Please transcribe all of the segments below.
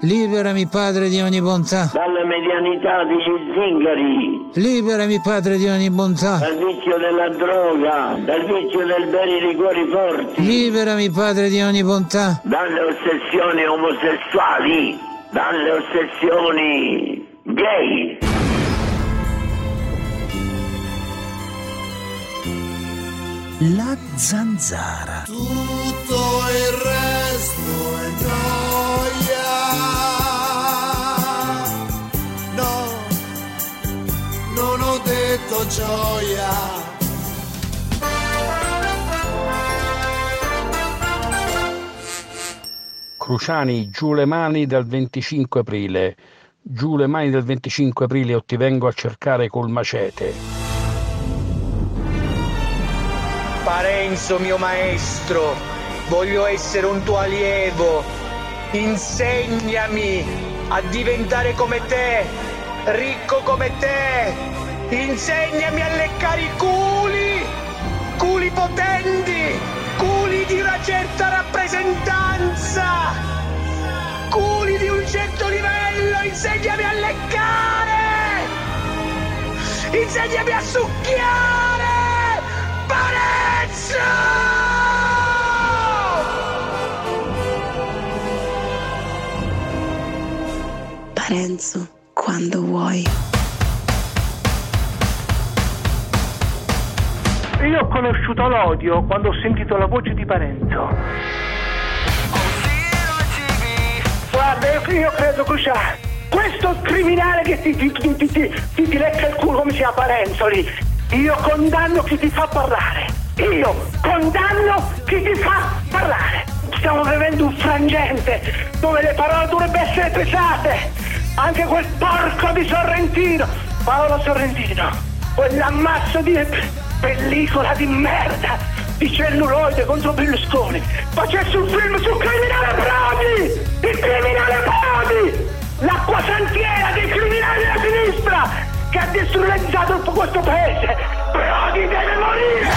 Liberami, Padre di ogni bontà. Dalla medianità degli zingari. Liberami, Padre di ogni bontà. Dal vizio della droga, dal vizio del bere i liquori forti. Liberami, Padre di ogni bontà. Dalle ossessioni omosessuali, dalle ossessioni gay. La zanzara. Tutto il resto è gioia. No, non ho detto gioia. Cruciani, giù le mani dal 25 aprile. Giù le mani del 25 aprile o ti vengo a cercare col macete. Parenzo, mio maestro, voglio essere un tuo allievo. Insegnami a diventare come te, ricco come te. Insegnami a leccare i culi potenti, culi di una certa rappresentanza, culi di un certo livello. Insegnami a leccare, insegnami a succhiare. Parenzo! Parenzo, quando vuoi. Io ho conosciuto l'odio quando ho sentito la voce di Parenzo. Guarda, io credo che questo criminale che ti lecca il culo, come si chiama, Parenzo lì. Io condanno chi ti fa parlare. Io condanno chi ti fa parlare. Stiamo vivendo un frangente dove le parole dovrebbero essere pesate. Anche quel porco di Sorrentino, Paolo Sorrentino, quell'ammasso di pellicola di merda di celluloide contro Berlusconi, facesse un film sul criminale Prodi. Il criminale Prodi, l'acquasantiera dei criminali della sinistra che ha distrutto questo paese. Prodi deve morire!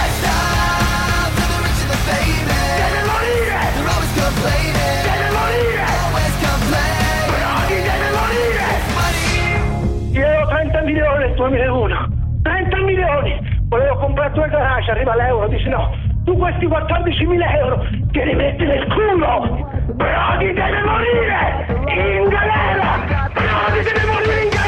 Deve morire! Deve morire! Prodi deve morire! Io avevo 30 milioni nel 2001. 30 milioni! Volevo comprare 2 garage, arriva l'euro, dice no. Tu questi 14.000 euro te li metti nel culo! Prodi deve morire! In galera! Prodi deve morire in galera!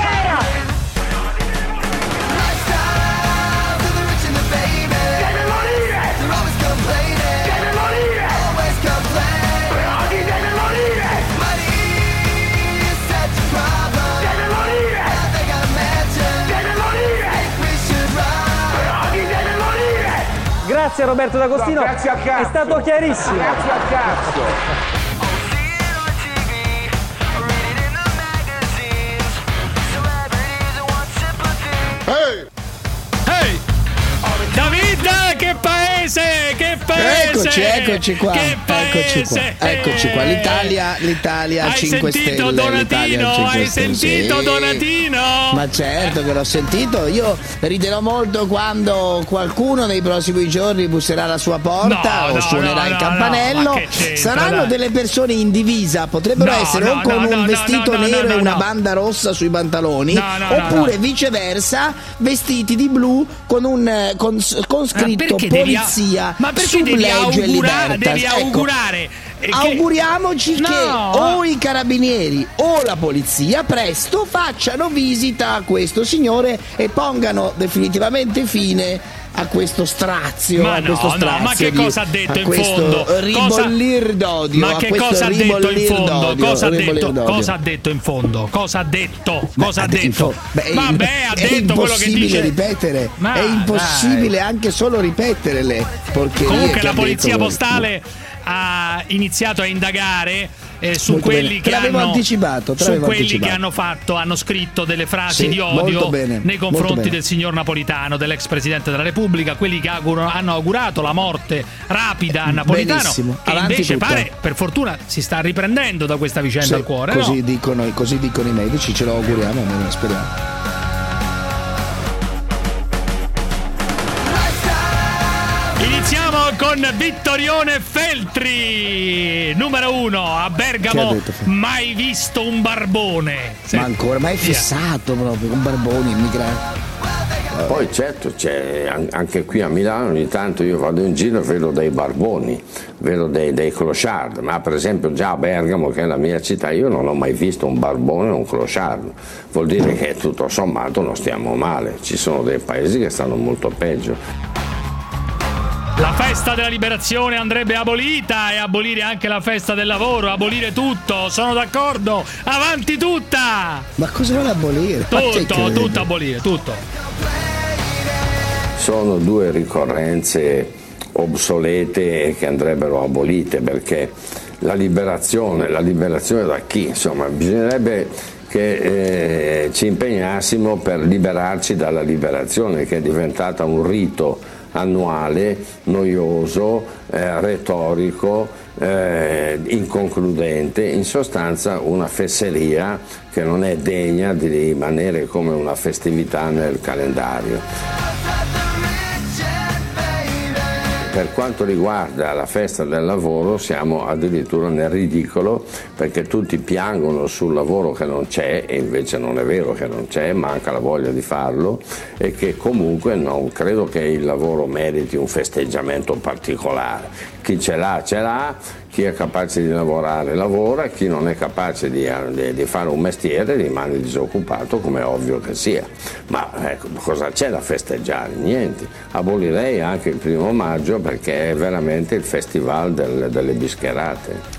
Grazie Roberto D'Agostino, no, grazie al cazzo. È stato chiarissimo. Grazie al cazzo. Hey! Hey! David, che paese! Che paese! Eccoci qua. Eccoci qua. L'Italia 5 stelle. Donatino, hai sentito sì. Donatino? Ma certo che l'ho sentito. Io riderò molto quando qualcuno nei prossimi giorni busserà alla sua porta o suonerà il campanello. Saranno delle persone in divisa, potrebbero essere o con un vestito nero e una banda rossa sui pantaloni, oppure viceversa, vestiti di blu con scritto polizia. Ma perché devi augurare? Auguriamoci che o i carabinieri o la polizia presto facciano visita a questo signore e pongano definitivamente fine a questo strazio, ma che cosa ha detto in fondo? Ribollir d'odio. Ma che cosa ha detto in fondo? Cosa ha detto in fondo? Cosa ha detto? Cosa ha detto? Vabbè, ha detto quello che dice. Ripetere. È impossibile anche solo ripetere le porcherie. Comunque la polizia postale ha iniziato a indagare su quelli che hanno scritto delle frasi di odio nei confronti del signor Napolitano, dell'ex presidente della Repubblica, quelli che hanno augurato la morte rapida a Napolitano. Benissimo. Che invece pare, per fortuna, si sta riprendendo da questa vicenda al cuore. Così dicono i medici, ce lo auguriamo, speriamo. Iniziamo con Vittorione Feltri. numero 1 a Bergamo, mai visto un barbone. Ma ancora, ma è fissato proprio con barboni, immigrati. Poi certo c'è anche qui a Milano, ogni tanto io vado in giro e vedo dei barboni, vedo dei clochard, ma per esempio già a Bergamo, che è la mia città, io non ho mai visto un barbone o un clochard. Vuol dire che tutto sommato non stiamo male, ci sono dei paesi che stanno molto peggio. La festa della liberazione andrebbe abolita, e abolire anche la festa del lavoro, abolire tutto, sono d'accordo, avanti tutta! Ma cosa vuole abolire? Tutto abolire, tutto. Sono due ricorrenze obsolete che andrebbero abolite, perché la liberazione da chi? Insomma, bisognerebbe che ci impegnassimo per liberarci dalla liberazione, che è diventata un rito annuale, noioso, retorico, inconcludente, in sostanza una fesseria che non è degna di rimanere come una festività nel calendario. Per quanto riguarda la festa del lavoro siamo addirittura nel ridicolo, perché tutti piangono sul lavoro che non c'è, e invece non è vero che non c'è, manca la voglia di farlo, e che comunque non credo che il lavoro meriti un festeggiamento particolare. Chi ce l'ha, chi è capace di lavorare lavora, chi non è capace di fare un mestiere rimane disoccupato, come è ovvio che sia. Ma ecco, cosa c'è da festeggiare? Niente. Abolirei anche il 1° maggio, perché è veramente il festival delle bischerate.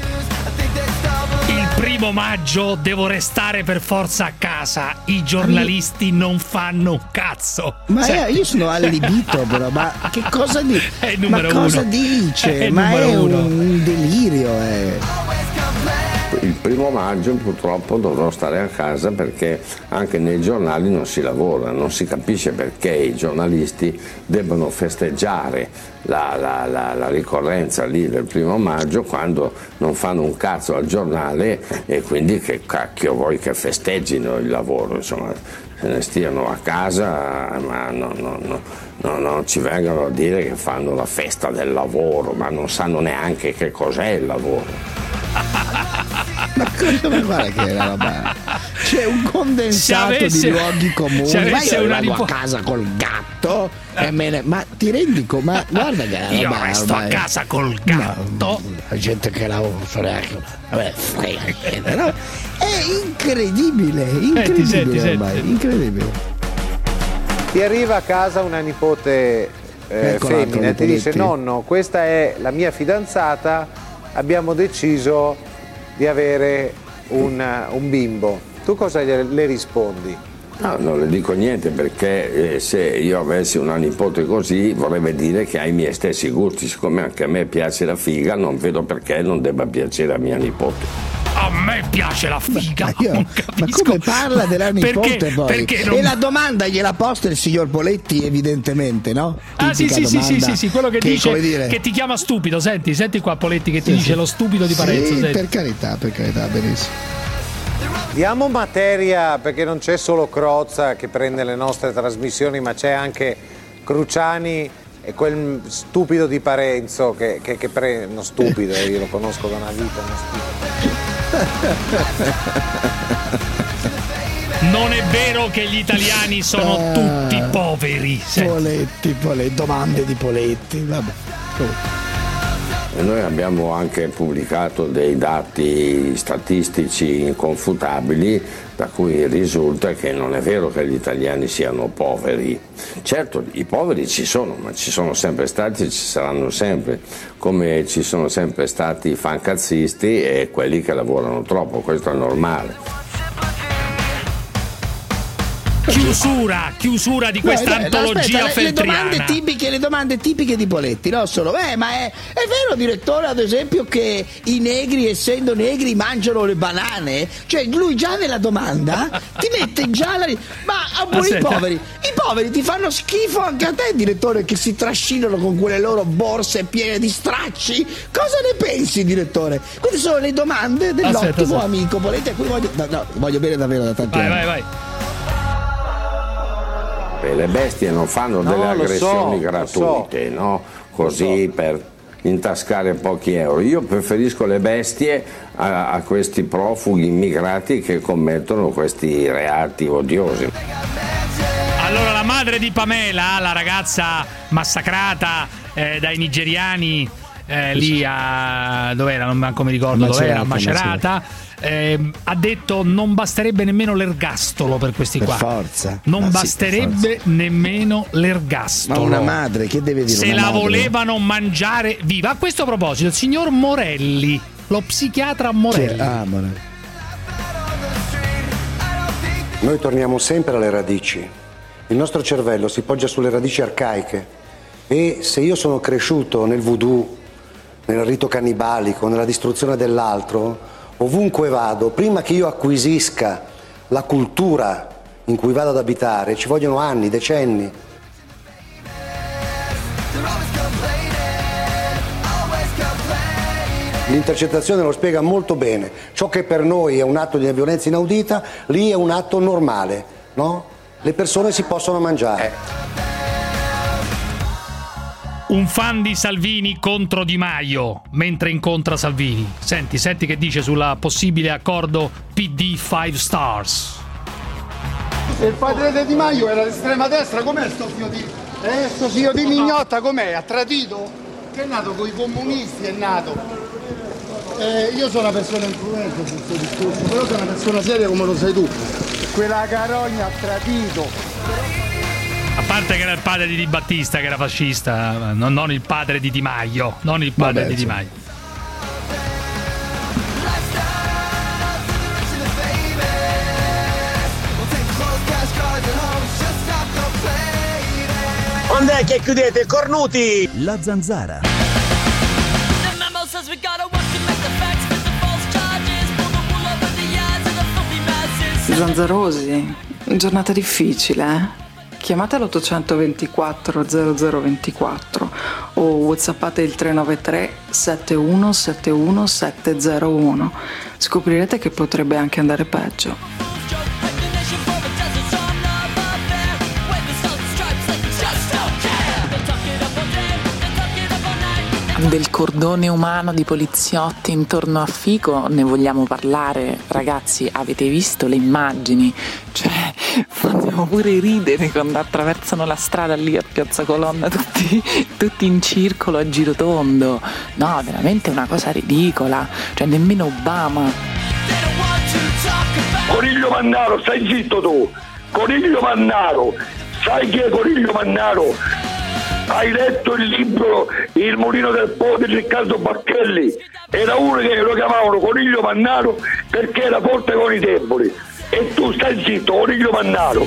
Il 1° maggio devo restare per forza a casa, i giornalisti non fanno un cazzo. Ma io sono allibito però, ma che cosa dice? Ma cosa dice? Ma è un delirio. Il 1° maggio purtroppo dovrò stare a casa, perché anche nei giornali non si lavora, non si capisce perché i giornalisti debbano festeggiare la ricorrenza lì del 1° maggio quando non fanno un cazzo al giornale, e quindi che cacchio vuoi che festeggino il lavoro, insomma, se ne stiano a casa, ma non ci vengano a dire che fanno la festa del lavoro, ma non sanno neanche che cos'è il lavoro. Ma cosa mi pare che è la roba? C'è un condensato di luoghi comuni. Ma io vado a casa col gatto ma ti rendi conto? Ma guarda che io resto a casa col gatto. La gente che lavora, vabbè, no? È incredibile, incredibile. Ti arriva a casa una nipote femmina e ti dice: nonno, questa è la mia fidanzata, abbiamo deciso di avere un bimbo. Tu cosa le rispondi? No, non le dico niente, perché se io avessi una nipote così vorrebbe dire che ha i miei stessi gusti. Siccome anche a me piace la figa, non vedo perché non debba piacere a mia nipote. A me piace la figa. Ma come parla della nipote poi? Perché non... E la domanda gliela posta il signor Poletti, evidentemente, no? Sì, quello che dice che ti chiama stupido. Senti qua Poletti che ti dice lo stupido di Parenzo. Per carità, benissimo. Diamo materia, perché non c'è solo Crozza che prende le nostre trasmissioni, ma c'è anche Cruciani e quel stupido di Parenzo che prende. No, stupido, io lo conosco da una vita, Non è vero che gli italiani sono tutti poveri. Poletti, domande di Poletti, vabbè. E noi abbiamo anche pubblicato dei dati statistici inconfutabili, da cui risulta che non è vero che gli italiani siano poveri. Certo, i poveri ci sono, ma ci sono sempre stati e ci saranno sempre, come ci sono sempre stati i fancazzisti e quelli che lavorano troppo, questo è normale. Chiusura di questa antologia feltriana. Le domande tipiche di Poletti, no? Ma è vero, direttore, ad esempio, che i negri, essendo negri, mangiano le banane? Cioè, lui già nella domanda ti mette già i poveri ti fanno schifo anche a te, direttore, che si trascinano con quelle loro borse piene di stracci? Cosa ne pensi, direttore? Queste sono le domande dell'ottimo amico Poletti, a cui voglio bene davvero da tanti anni. Vai. Le bestie non fanno delle aggressioni gratuite, no? Così per intascare pochi euro. Io preferisco le bestie a questi profughi immigrati che commettono questi reati odiosi. Allora, la madre di Pamela, la ragazza massacrata dai nigeriani lì a dov'era, non manco mi ricordo dov'era, a Macerata, ha detto non basterebbe nemmeno l'ergastolo per questi qua. Per forza. Non basterebbe nemmeno l'ergastolo. Ma una madre, che deve dire? Se la volevano mangiare viva. A questo proposito, il signor Morelli, lo psichiatra Morelli. Morelli. Noi torniamo sempre alle radici. Il nostro cervello si poggia sulle radici arcaiche e se io sono cresciuto nel voodoo, nel rito cannibalico, nella distruzione dell'altro, ovunque vado, prima che io acquisisca la cultura in cui vado ad abitare, ci vogliono anni, decenni. L'intercettazione lo spiega molto bene. Ciò che per noi è un atto di violenza inaudita, lì è un atto normale, no? Le persone si possono mangiare. Un fan di Salvini contro Di Maio mentre incontra Salvini. Senti che dice sulla possibile accordo PD 5 Stars. Se il padre di Di Maio era l'estrema destra, com'è sto figlio di mignotta, com'è? Ha tradito? Che è nato con i comunisti, è nato. Io sono una persona influente su questo discorso, però sono una persona seria come lo sei tu. Quella carogna ha tradito. A parte che era il padre di Di Battista che era fascista, non il padre di Di Maio, non il padre di Di Maio. Quando è che chiudete, cornuti? La Zanzara. Zanzarosi, giornata difficile, eh? Chiamate l'824 0024 o whatsappate il 393 7171 701. Scoprirete che potrebbe anche andare peggio. Del cordone umano di poliziotti intorno a Fico ne vogliamo parlare, ragazzi? Avete visto le immagini? Cioè, fanno pure ridere quando attraversano la strada lì a Piazza Colonna tutti in circolo a girotondo. No, veramente una cosa ridicola. Cioè, nemmeno Obama. Coniglio Mannaro, stai zitto tu! Coniglio Mannaro, sai chi è Coniglio Mannaro? Hai letto il libro Il mulino del Po di Riccardo Bacchelli? Era uno che lo chiamavano Coniglio Mannaro perché era forte con i deboli. E tu stai zitto, Coniglio Mannaro.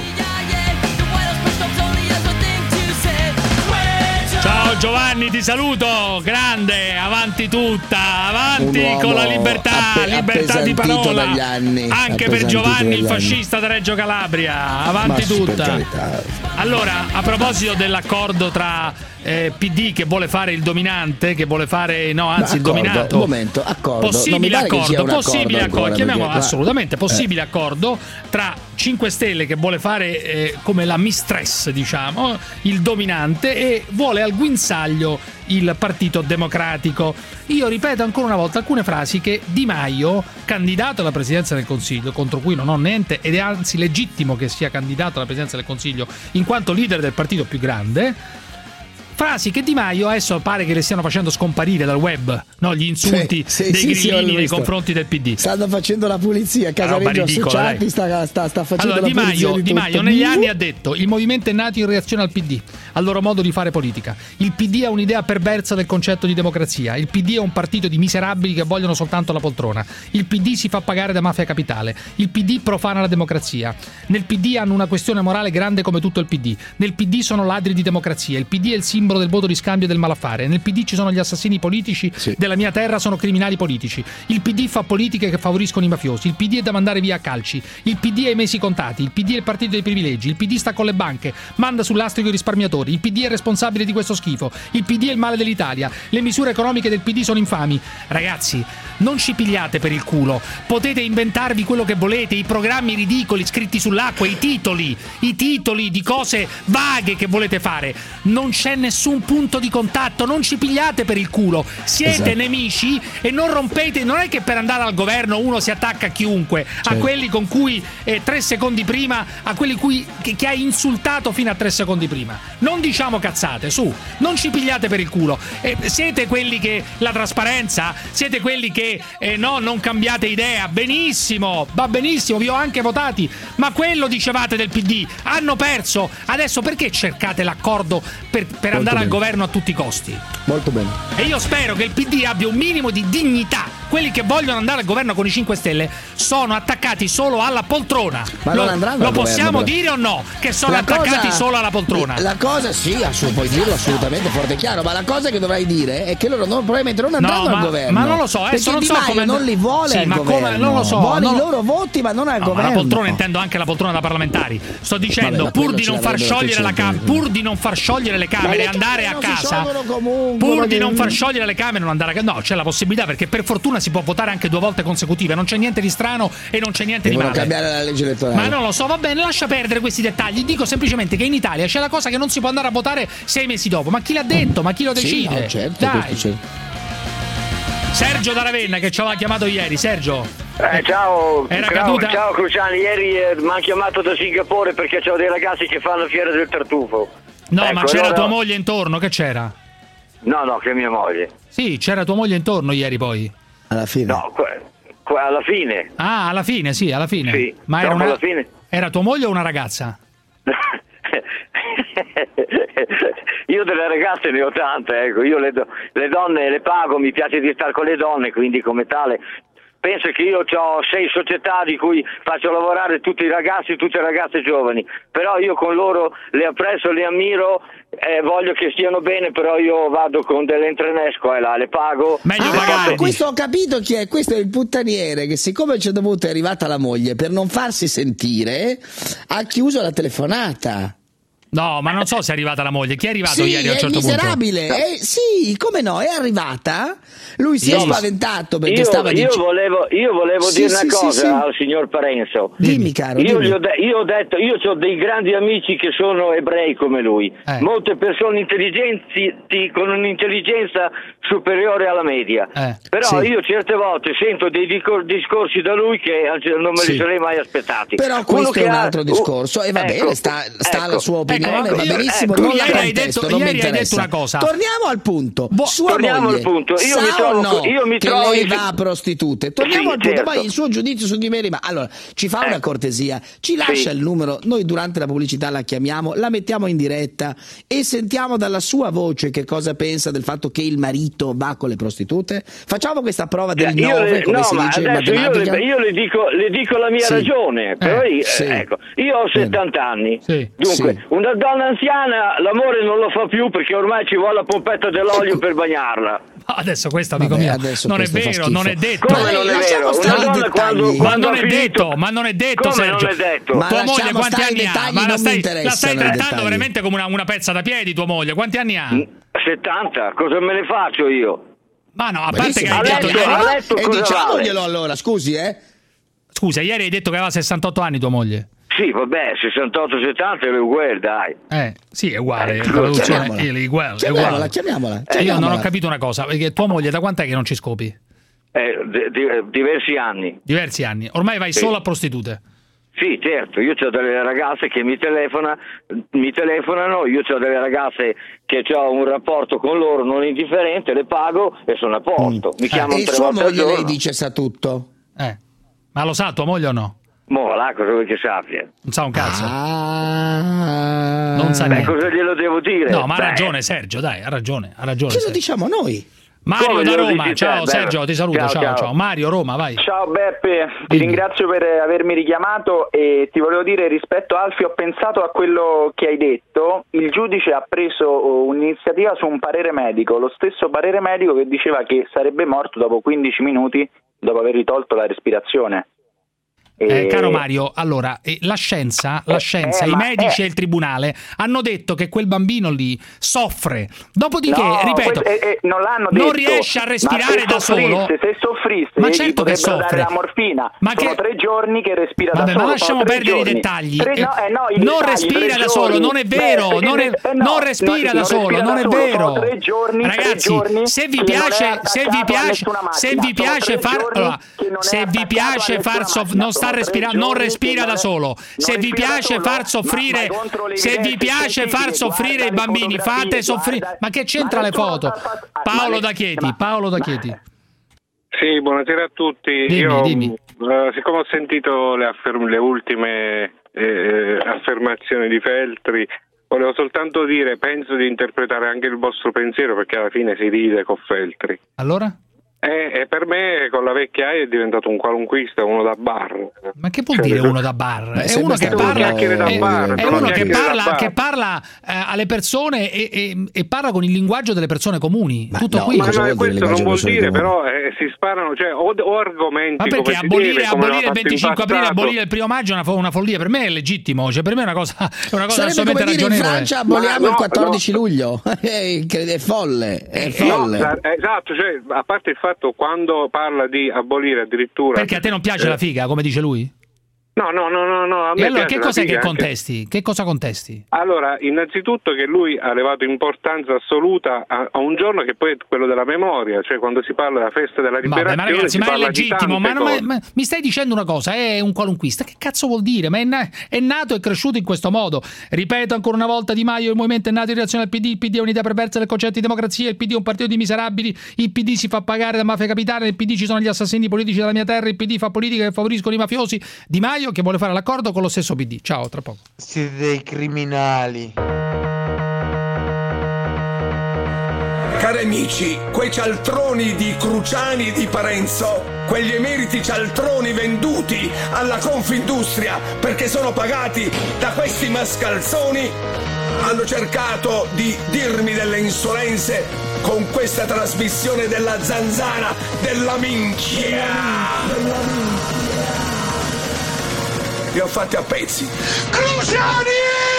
Ciao Giovanni, ti saluto, grande, avanti tutta, avanti con la libertà di parola, anche per Giovanni il fascista da Reggio Calabria, avanti tutta. Allora, a proposito dell'accordo tra PD che vuole fare il dominante, che vuole fare il dominato. Momento, accordo. Possibile accordo, chiamiamolo assolutamente possibile accordo tra 5 Stelle che vuole fare come la mistress, diciamo, il dominante, e vuole al guinzaglio il Partito Democratico. Io ripeto ancora una volta alcune frasi che Di Maio, candidato alla presidenza del Consiglio, contro cui non ho niente, ed è anzi legittimo che sia candidato alla presidenza del Consiglio in quanto leader del partito più grande. Frasi che Di Maio adesso pare che le stiano facendo scomparire dal web, no? Gli insulti dei grillini nei confronti del PD. Stanno facendo la pulizia, Casareggio Associati sta facendo allora, la pulizia. Di Maio negli anni ha detto: il movimento è nato in reazione al PD, al loro modo di fare politica. Il PD ha un'idea perversa del concetto di democrazia. Il PD è un partito di miserabili che vogliono soltanto la poltrona. Il PD si fa pagare da mafia capitale. Il PD profana la democrazia. Nel PD hanno una questione morale grande come tutto il PD. Nel PD sono ladri di democrazia. Il PD è il simbolo del voto di scambio del malaffare. Nel PD ci sono gli assassini politici della mia terra, sono criminali politici. Il PD fa politiche che favoriscono i mafiosi. Il PD è da mandare via a calci. Il PD ha i mesi contati. Il PD è il partito dei privilegi. Il PD sta con le banche, manda sull'astrico i risparmiatori. Il PD è responsabile di questo schifo. Il PD è il male dell'Italia. Le misure economiche del PD sono infami. Ragazzi, non ci pigliate per il culo. Potete inventarvi quello che volete, i programmi ridicoli scritti sull'acqua, i titoli di cose vaghe che volete fare. Non c'è nessuno nessun punto di contatto, non ci pigliate per il culo, siete nemici e non rompete, non è che per andare al governo uno si attacca a chiunque, a quelli con cui 3 secondi prima, a quelli che hai insultato fino a 3 secondi prima. Non diciamo cazzate, su, non ci pigliate per il culo. Siete quelli che la trasparenza, siete quelli che non cambiate idea, benissimo, va benissimo, vi ho anche votati, ma quello dicevate del PD, hanno perso, adesso perché cercate l'accordo per andare al governo a tutti i costi? Molto bene. E io spero che il PD abbia un minimo di dignità. Quelli che vogliono andare al governo con i 5 Stelle sono attaccati solo alla poltrona. Ma non andranno lo al possiamo governo, dire o no? Che sono attaccati solo alla poltrona. La cosa sì, puoi dirlo assolutamente forte e chiaro, ma la cosa che dovrai dire è che loro probabilmente non andranno al governo. Ma non lo so, perché non Di so Maio come non li vuole al governo. Non lo so. Vuole i loro voti, ma non al governo. Ma la poltrona intendo anche la poltrona da parlamentari. Sto dicendo, pur di non far sciogliere le Camere e andare a casa. Pur di non far sciogliere le Camere e non andare a casa. No, c'è la possibilità, perché per fortuna si può votare anche 2 volte consecutive, non c'è niente di strano e non c'è niente di male. Cambiare la legge elettorale. Ma non lo so, va bene, lascia perdere questi dettagli. Dico semplicemente che in Italia c'è la cosa che non si può andare a votare 6 mesi dopo. Ma chi l'ha detto? Ma chi lo decide? Sì, no, certo, dai. Sergio da Ravenna che ci aveva chiamato ieri. Sergio. Ciao, caduta. Ciao Cruciani, ieri mi hanno chiamato da Singapore perché c'ho dei ragazzi che fanno fiera del tartufo. No, ecco, ma c'era tua moglie intorno, che c'era? No, che mia moglie. Sì, c'era tua moglie intorno ieri poi. Alla fine. No, alla fine. Ah, alla fine, sì, alla fine. Sì, ma era alla fine. Era tua moglie o una ragazza? Io delle ragazze ne ho tante, ecco. Io le donne le pago, mi piace di stare con le donne, quindi come tale penso che io ho 6 società di cui faccio lavorare tutti i ragazzi, tutte le ragazze giovani, però io con loro le apprezzo, le ammiro, voglio che stiano bene, però io vado con dell'entrenesco e le pago. Meglio pagare. Questo ho capito chi è, questo è il puttaniere che, siccome c'è dovuto, è arrivata la moglie, per non farsi sentire ha chiuso la telefonata. No, ma non so se è arrivata la moglie. Chi è arrivato ieri a un certo miserabile. punto? Sì, come no, è arrivata. Lui si è spaventato perché stava dicendo. Io volevo dire una cosa al signor Parenzo. Dimmi, caro. Io ho detto, io ho dei grandi amici che sono ebrei come lui. Molte persone intelligenti con un'intelligenza superiore alla media. Però io certe volte sento dei discorsi da lui che non me li sarei mai aspettati. Però questo è un altro discorso e va bene, sta alla sua opinione. Va benissimo, non la contesto, non mi interessa. Hai detto una cosa. Torniamo al punto. Torniamo al punto. Io mi trovo lei va a prostitute. Torniamo al punto. Certo. Poi il suo giudizio su di me rimane. Allora, ci fa una cortesia, ci lascia il numero. Noi durante la pubblicità la chiamiamo, la mettiamo in diretta e sentiamo dalla sua voce che cosa pensa del fatto che il marito va con le prostitute. Facciamo questa prova del 9, come si dice in matematica. Io le dico la mia ragione. Però ecco, io ho 70 anni. Dunque, una donna anziana l'amore non lo fa più perché ormai ci vuole la pompetta dell'olio per bagnarla. Adesso questo, amico mio, non è vero, non è detto. Come non è vero? Una donna quando non è detto, ma non è detto, come Sergio. Non è detto? Ma tua moglie quanti anni ha? Ma la stai trattando veramente come una pezza da piedi, tua moglie. Quanti anni ha? 70, cosa me ne faccio io? Ma no, a parte che hai detto ieri, e diciamoglielo allora, scusi, Scusa, ieri hai detto che aveva 68 anni tua moglie. Sì, vabbè, 68-70 è uguale, dai. Sì, è uguale. La traduzione è uguale. Chiamiamola. Io non ho capito una cosa, perché tua moglie da quant'è che non ci scopi? Diversi anni. Diversi anni. Ormai vai solo a prostitute. Sì, certo, io ho delle ragazze che mi telefonano, io ho delle ragazze che ho un rapporto con loro non indifferente, le pago e sono a posto. Mi chiamano 3 volte al giorno. Lei dice sa tutto. Ma lo sa tua moglie o no? Là, cosa vuoi che sappia? Non sa un cazzo. Non sa niente. Cosa glielo devo dire? No, ma ha ragione Sergio, dai, ha ragione. Che lo diciamo noi? Mario da Roma, ciao Sergio, ti saluto, ciao. Mario, Roma, vai. Ciao Beppe, ti ringrazio per avermi richiamato e ti volevo dire, rispetto a Alfie ho pensato a quello che hai detto. Il giudice ha preso un'iniziativa su un parere medico, lo stesso parere medico che diceva che sarebbe morto dopo 15 minuti dopo aver tolto la respirazione. Caro Mario, allora la scienza, i medici e il tribunale hanno detto che quel bambino lì soffre. Dopodiché, ripeto, non l'hanno non detto, riesce a respirare da solo. Se soffrisse, ma certo che soffre. Dare la morfina. Ma sono 3 giorni che respira da solo. Ma lasciamo perdere i dettagli. Non respira da solo, non è vero. Non respira da solo, non è vero. Ragazzi, se vi piace non sta respirando, non respira da solo. Se vi piace far soffrire i bambini, fate soffrire. Ma che c'entra le foto? Paolo da Chieti. Sì, buonasera a tutti. Dimmi. Siccome ho sentito le ultime affermazioni di Feltri, volevo soltanto dire, penso di interpretare anche il vostro pensiero, perché alla fine si ride con Feltri. Allora? Per me con la vecchia è diventato un qualunquista, uno da bar. Ma che vuol dire uno da bar? È uno che parla alle persone e parla con il linguaggio delle persone comuni. Tutto qui. Ma questo non vuol dire, però si sparano, o argomenti. Ma perché abolire il 25 aprile, abolire il 1 maggio è una follia? Per me è legittimo, per me è una cosa assolutamente ragionevole. In Francia aboliamo il 14 luglio. È folle. Esatto, a parte il fatto, quando parla di abolire addirittura... Perché a te non piace la figa, come dice lui? No, a me e allora piace che cos'è che contesti? Anche. Che cosa contesti? Allora, innanzitutto che lui ha levato importanza assoluta a un giorno che poi è quello della memoria, cioè quando si parla della festa della liberazione. Ma ragazzi, ma è legittimo, ma mi stai dicendo una cosa, è un qualunquista, che cazzo vuol dire? Ma è nato e cresciuto in questo modo. Ripeto ancora una volta, Di Maio, il movimento è nato in reazione al PD, il PD è un'idea perversa del concetto di democrazia, il PD è un partito di miserabili, il PD si fa pagare da mafia capitale, nel PD ci sono gli assassini politici della mia terra, il PD fa politica che favoriscono i mafiosi. Di Maio che vuole fare l'accordo con lo stesso PD. Ciao, tra poco. Siete dei criminali. Cari amici, quei cialtroni di Cruciani e di Parenzo, quegli emeriti cialtroni venduti alla Confindustria perché sono pagati da questi mascalzoni, hanno cercato di dirmi delle insolenze con questa trasmissione della zanzara della minchia. Li ho fatti a pezzi. Cruciani!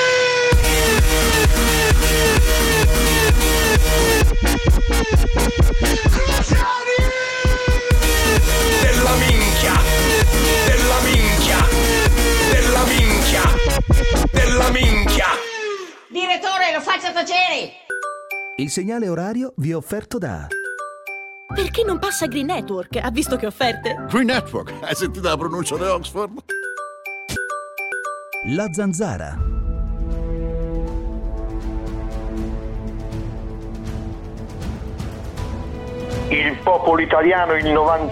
Della minchia! Della minchia! Della minchia! Della minchia! Direttore, lo faccia tacere! Il segnale orario vi è offerto da... Perché non passa Green Network? Ha visto che offerte? Green Network? Hai sentito la pronuncia di Oxford? La Zanzara. Il popolo italiano, il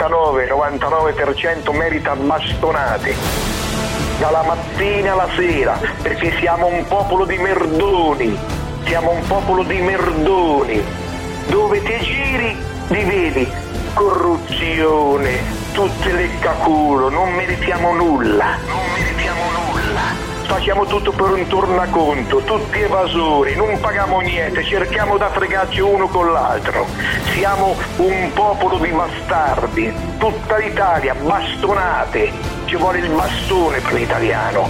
99% merita bastonate. Dalla mattina alla sera, perché siamo un popolo di merdoni. Siamo un popolo di merdoni. Dove ti giri, li vedi. Corruzione, tutte leccaculo, non meritiamo nulla. Facciamo tutto per un tornaconto, tutti evasori, non paghiamo niente, cerchiamo da fregarci uno con l'altro. Siamo un popolo di bastardi, tutta l'Italia, bastonate. Ci vuole il bastone per l'italiano.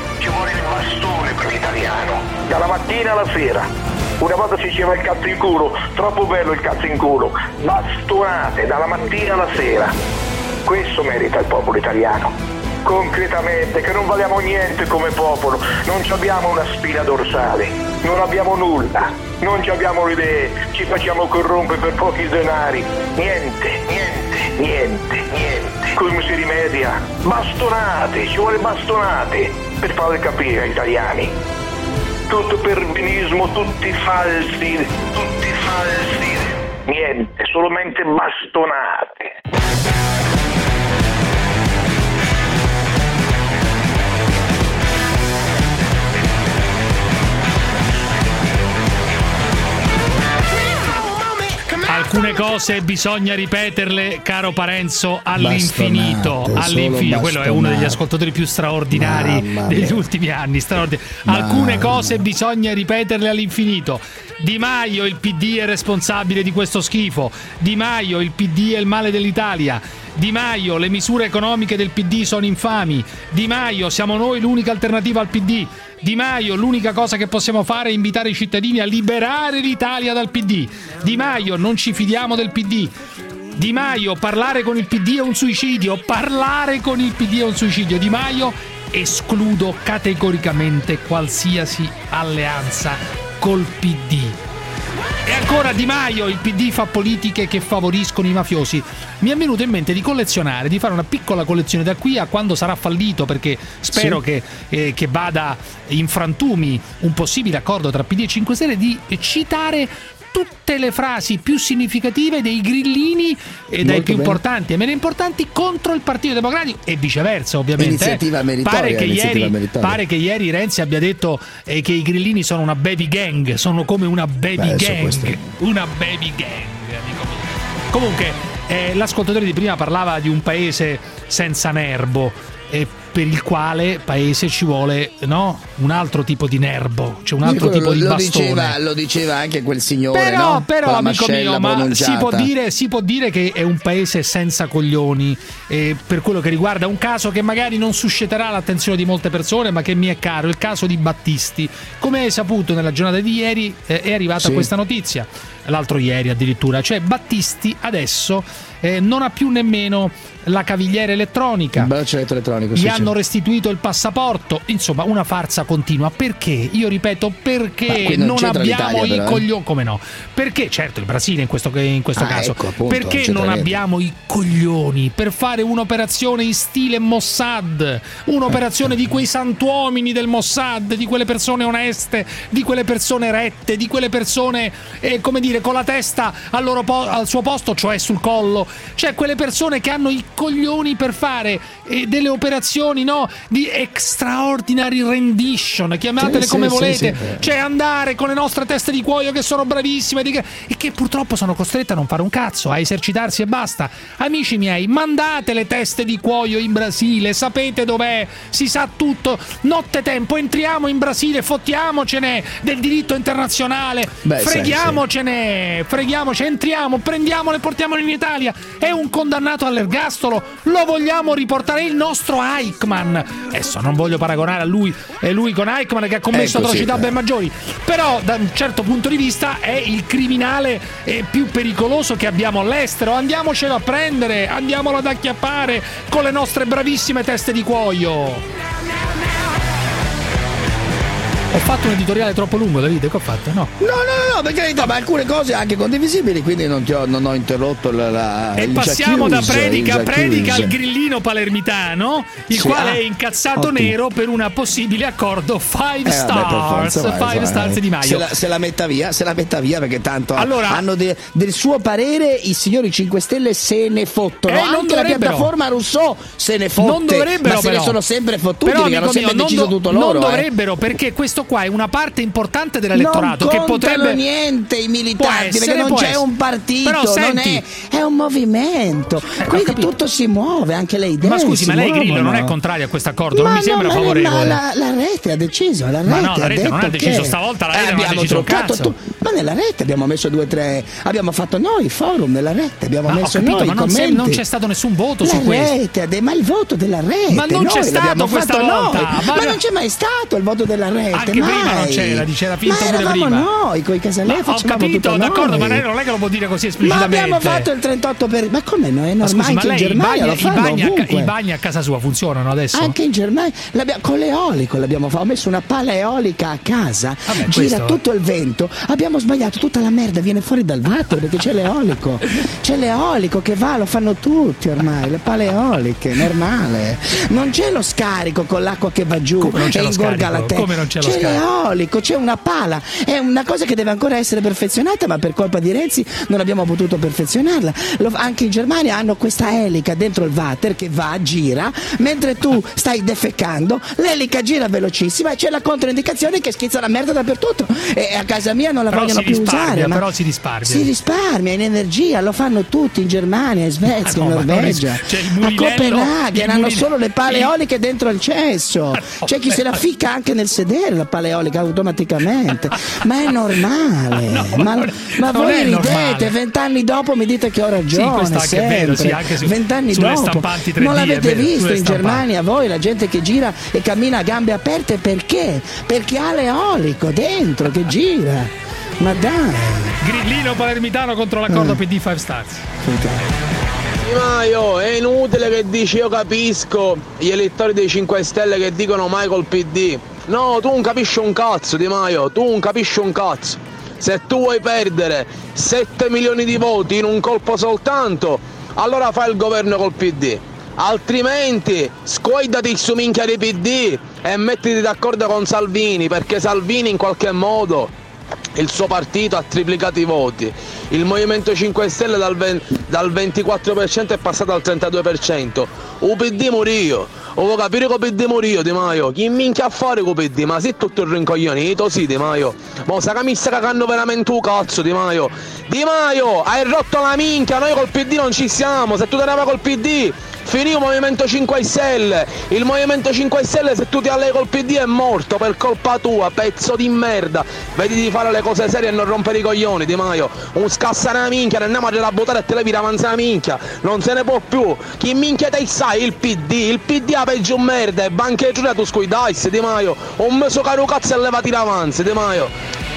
Dalla mattina alla sera. Una volta si diceva il cazzo in culo, troppo bello il cazzo in culo. Bastonate dalla mattina alla sera. Questo merita il popolo italiano. Concretamente, che non valiamo niente come popolo, non abbiamo una spina dorsale, non abbiamo nulla, non abbiamo le idee, ci facciamo corrompere per pochi denari, niente. Come si rimedia? Bastonate, ci vuole bastonate per farle capire agli italiani. Tutto perbenismo, tutti falsi. Niente, solamente bastonate. Alcune cose bisogna ripeterle, caro Parenzo, all'infinito. All'infinito. Quello è uno degli ascoltatori più straordinari degli ultimi anni. Alcune cose bisogna ripeterle all'infinito. Di Maio, il PD è responsabile di questo schifo. Di Maio, il PD è il male dell'Italia. Di Maio, le misure economiche del PD sono infami. Di Maio, siamo noi l'unica alternativa al PD. Di Maio, l'unica cosa che possiamo fare è invitare i cittadini a liberare l'Italia dal PD. Di Maio, non ci fidiamo del PD. Di Maio, parlare con il PD è un suicidio. Parlare con il PD è un suicidio. Di Maio, escludo categoricamente qualsiasi alleanza col PD. E ancora Di Maio, il PD fa politiche che favoriscono i mafiosi. Mi è venuto in mente di collezionare, di fare una piccola collezione da qui a quando sarà fallito, perché spero che vada in frantumi un possibile accordo tra PD e 5 Stelle, di citare tutte le frasi più significative dei grillini e dai più importanti e meno importanti contro il Partito Democratico e viceversa, ovviamente. Iniziativa meritoria. Pare che ieri Renzi abbia detto che i grillini sono una baby gang, sono come una baby gang. Una baby gang. Comunque, l'ascoltatore di prima parlava di un paese senza nerbo, per il quale paese ci vuole un altro tipo di nerbo, cioè un altro tipo di bastone. Lo diceva anche quel signore, però amico mio, ma si può dire che è un paese senza coglioni, per quello che riguarda un caso che magari non susciterà l'attenzione di molte persone, ma che mi è caro, il caso di Battisti. Come hai saputo nella giornata di ieri è arrivata questa notizia, l'altro ieri addirittura, cioè Battisti adesso non ha più nemmeno la cavigliera elettronica, il braccialetto elettronico, gli hanno restituito il passaporto, insomma una farsa continua. Perché? Io ripeto, perché non abbiamo i coglioni? Come no? Perché certo il Brasile in questo caso, ecco, appunto, perché non abbiamo i coglioni per fare un'operazione in stile Mossad, un'operazione di quei santuomini del Mossad, di quelle persone oneste, di quelle persone rette, di quelle persone come dire, con la testa al suo posto, cioè sul collo, cioè quelle persone che hanno i coglioni per fare delle operazioni di extraordinary rendition, chiamatele come volete, cioè andare con le nostre teste di cuoio che sono bravissime e che purtroppo sono costrette a non fare un cazzo, a esercitarsi e basta. Amici miei, mandate le teste di cuoio in Brasile, sapete dov'è, si sa tutto, nottetempo entriamo in Brasile, fottiamocene del diritto internazionale, freghiamocene, entriamo, prendiamole e portiamole in Italia. È un condannato all'ergastolo, lo vogliamo riportare, il nostro Eichmann. Adesso non voglio paragonare a lui con Eichmann che ha commesso atrocità ben maggiori, però da un certo punto di vista è il criminale più pericoloso che abbiamo all'estero. Andiamocelo a prendere, andiamolo ad acchiappare con le nostre bravissime teste di cuoio. Ho fatto un editoriale troppo lungo, Davide, che ho fatto? No, per carità, ma alcune cose anche condivisibili, quindi non ho interrotto e passiamo da predica al grillino palermitano, il quale è incazzato nero per una possibile accordo 5 stars di Maio. Se la metta via, perché tanto hanno del suo parere, i signori 5 Stelle se ne fottono, anche la piattaforma Rousseau se ne fotte, non dovrebbero, ma se ne sono sempre fottuti, perché hanno sempre deciso tutto loro. Non dovrebbero, perché questo qua è una parte importante dell'elettorato che potrebbe niente i militanti, perché non c'è un partito, non è un movimento, quindi tutto si muove, anche le idee. Ma scusi, ma lei Grillo non è contrario a questo accordo? Non mi sembra favorevole. Ma la rete ha deciso, la rete non ha deciso stavolta, la rete non ha deciso un cazzo. Ma nella rete abbiamo messo 2-3, abbiamo fatto noi forum nella rete, abbiamo messo noi ma commenti. non c'è stato nessun voto su questo. Ma il voto della rete, ma non c'è stato questa volta. Ma non c'è mai stato il voto della rete, anche prima non c'era, diceva finto pure prima. Ma noi coi Casalè facevamo tutto noi. D'accordo, ma non è che lo può dire così esplicitamente. Ma abbiamo fatto il 38%, ma come no? È normale, anche in Germania lo fanno ovunque. I bagni a casa sua funzionano adesso? Anche in Germania, con l'eolico l'abbiamo fatto, ho messo una pala eolica a casa, gira tutto il vento, abbiamo sbagliato, tutta la merda viene fuori dal water perché c'è l'eolico che va, lo fanno tutti ormai, le pale eoliche, normale, non c'è lo scarico con l'acqua che va giù e ingorga la terra. Come non c'è lo scarico? l'eolico, c'è una pala, è una cosa che deve ancora essere perfezionata, ma per colpa di Renzi non abbiamo potuto perfezionarla. Anche in Germania hanno questa elica dentro il water che va, gira, mentre tu stai defecando, l'elica gira velocissima e c'è la controindicazione che schizza la merda dappertutto, e a casa mia non la vogliono più usare. Però si risparmia in energia, lo fanno tutti in Germania, in Svezia, in Norvegia, a Copenaghen hanno solo le pale eoliche dentro il cesso, c'è chi se la ficca anche nel sedere la pale eolica automaticamente, ma è normale. Ma voi ridete, 20 anni dopo mi dite che ho ragione. Sì, è vero, sì, anche 20 anni dopo 3D, non l'avete visto in Germania voi la gente che gira e cammina a gambe aperte? Perché? Perché ha l'eolico dentro che gira. Ma dai, Grillino palermitano contro l'accordo PD 5 Stars. Di Maio, è inutile che dici io capisco gli elettori dei 5 Stelle che dicono mai col PD. No, tu non capisci un cazzo, Di Maio, tu non capisci un cazzo. Se tu vuoi perdere 7 milioni di voti in un colpo soltanto, allora fai il governo col PD. Altrimenti scoidati su minchia di PD e mettiti d'accordo con Salvini, perché Salvini in qualche modo il suo partito ha triplicato i voti. Il Movimento 5 Stelle dal 24% è passato al 32%. O PD morio, o vuoi capire che PD morio, Di Maio? Chi minchia a fare con PD? Ma sei tutto il rincoglionito, sì, Di Maio. Ma sa che mi sta cagando veramente un cazzo, Di Maio. Di Maio, hai rotto la minchia, noi col PD non ci siamo. Se tu te ne vai col PD, finì il Movimento 5 Stelle. Il Movimento 5 Stelle, se tu ti allei col PD, è morto per colpa tua, pezzo di merda. Vedi di fare le cose serie e non rompere i coglioni, Di Maio. Un scassare la minchia, ne andiamo a buttare e te levi avanza la minchia. Non se ne può più. Chi minchia te sai? Il PD ha peggio merda. E bancheggiura tu scuidassi, Di Maio. Un meso caro cazzo e levati l'avanza, Di Maio.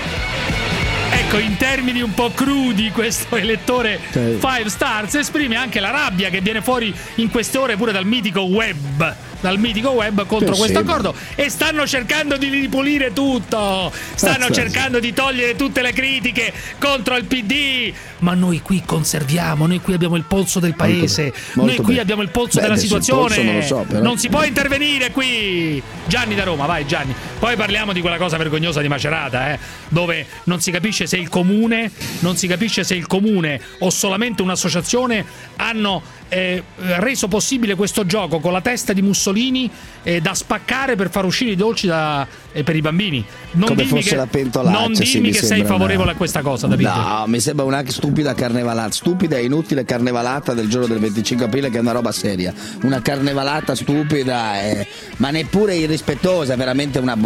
Ecco, in termini un po' crudi, questo elettore 5 Stars esprime anche la rabbia che viene fuori in queste ore pure dal mitico web contro questo accordo, e stanno cercando di ripulire tutto, stanno cercando di togliere tutte le critiche contro il PD, ma noi qui conserviamo, noi qui abbiamo il polso del paese, noi qui abbiamo il polso della situazione, non lo so, però. Non si può intervenire qui. Gianni da Roma, vai Gianni. Poi parliamo di quella cosa vergognosa di Macerata, dove non si capisce se il comune o solamente un'associazione hanno reso possibile questo gioco con la testa di Mussolini da spaccare per far uscire i dolci per i bambini. Non come dimmi fosse che, la pentolaccia, non dimmi che sei favorevole a questa cosa, Davide. No, mi sembra una stupida carnevalata, stupida e inutile carnevalata del giorno del 25 aprile, che è una roba seria, una carnevalata stupida ma neppure irrispettosa, veramente una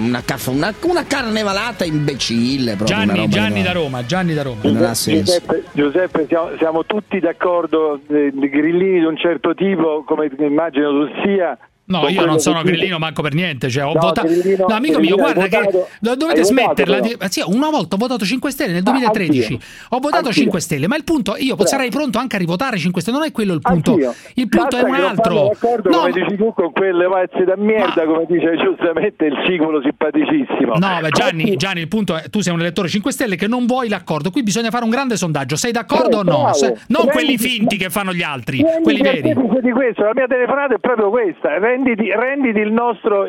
carnevalata imbecille proprio. Gianni da Roma. Non ha senso. Giuseppe, siamo tutti d'accordo, grillini di un certo tipo, come immagino tu sia. No, io non sono grillino manco per niente, cioè ho votato. No, amico mio, guarda che dovete smetterla. Sì, una volta ho votato 5 Stelle nel 2013. Ho votato 5 Stelle, ma il punto, io sarei pronto anche a rivotare 5 Stelle, non è quello il punto. Il punto è un altro. No, come dici tu, con quelle pazze da merda, come dice giustamente il sicolo simpaticissimo. No, beh, Gianni, il punto è: tu sei un elettore 5 Stelle che non vuoi l'accordo. Qui bisogna fare un grande sondaggio. Sei d'accordo o no? Non quelli finti che fanno gli altri, quelli veri. Di questo, la mia telefonata è proprio questa. Renditi il nostro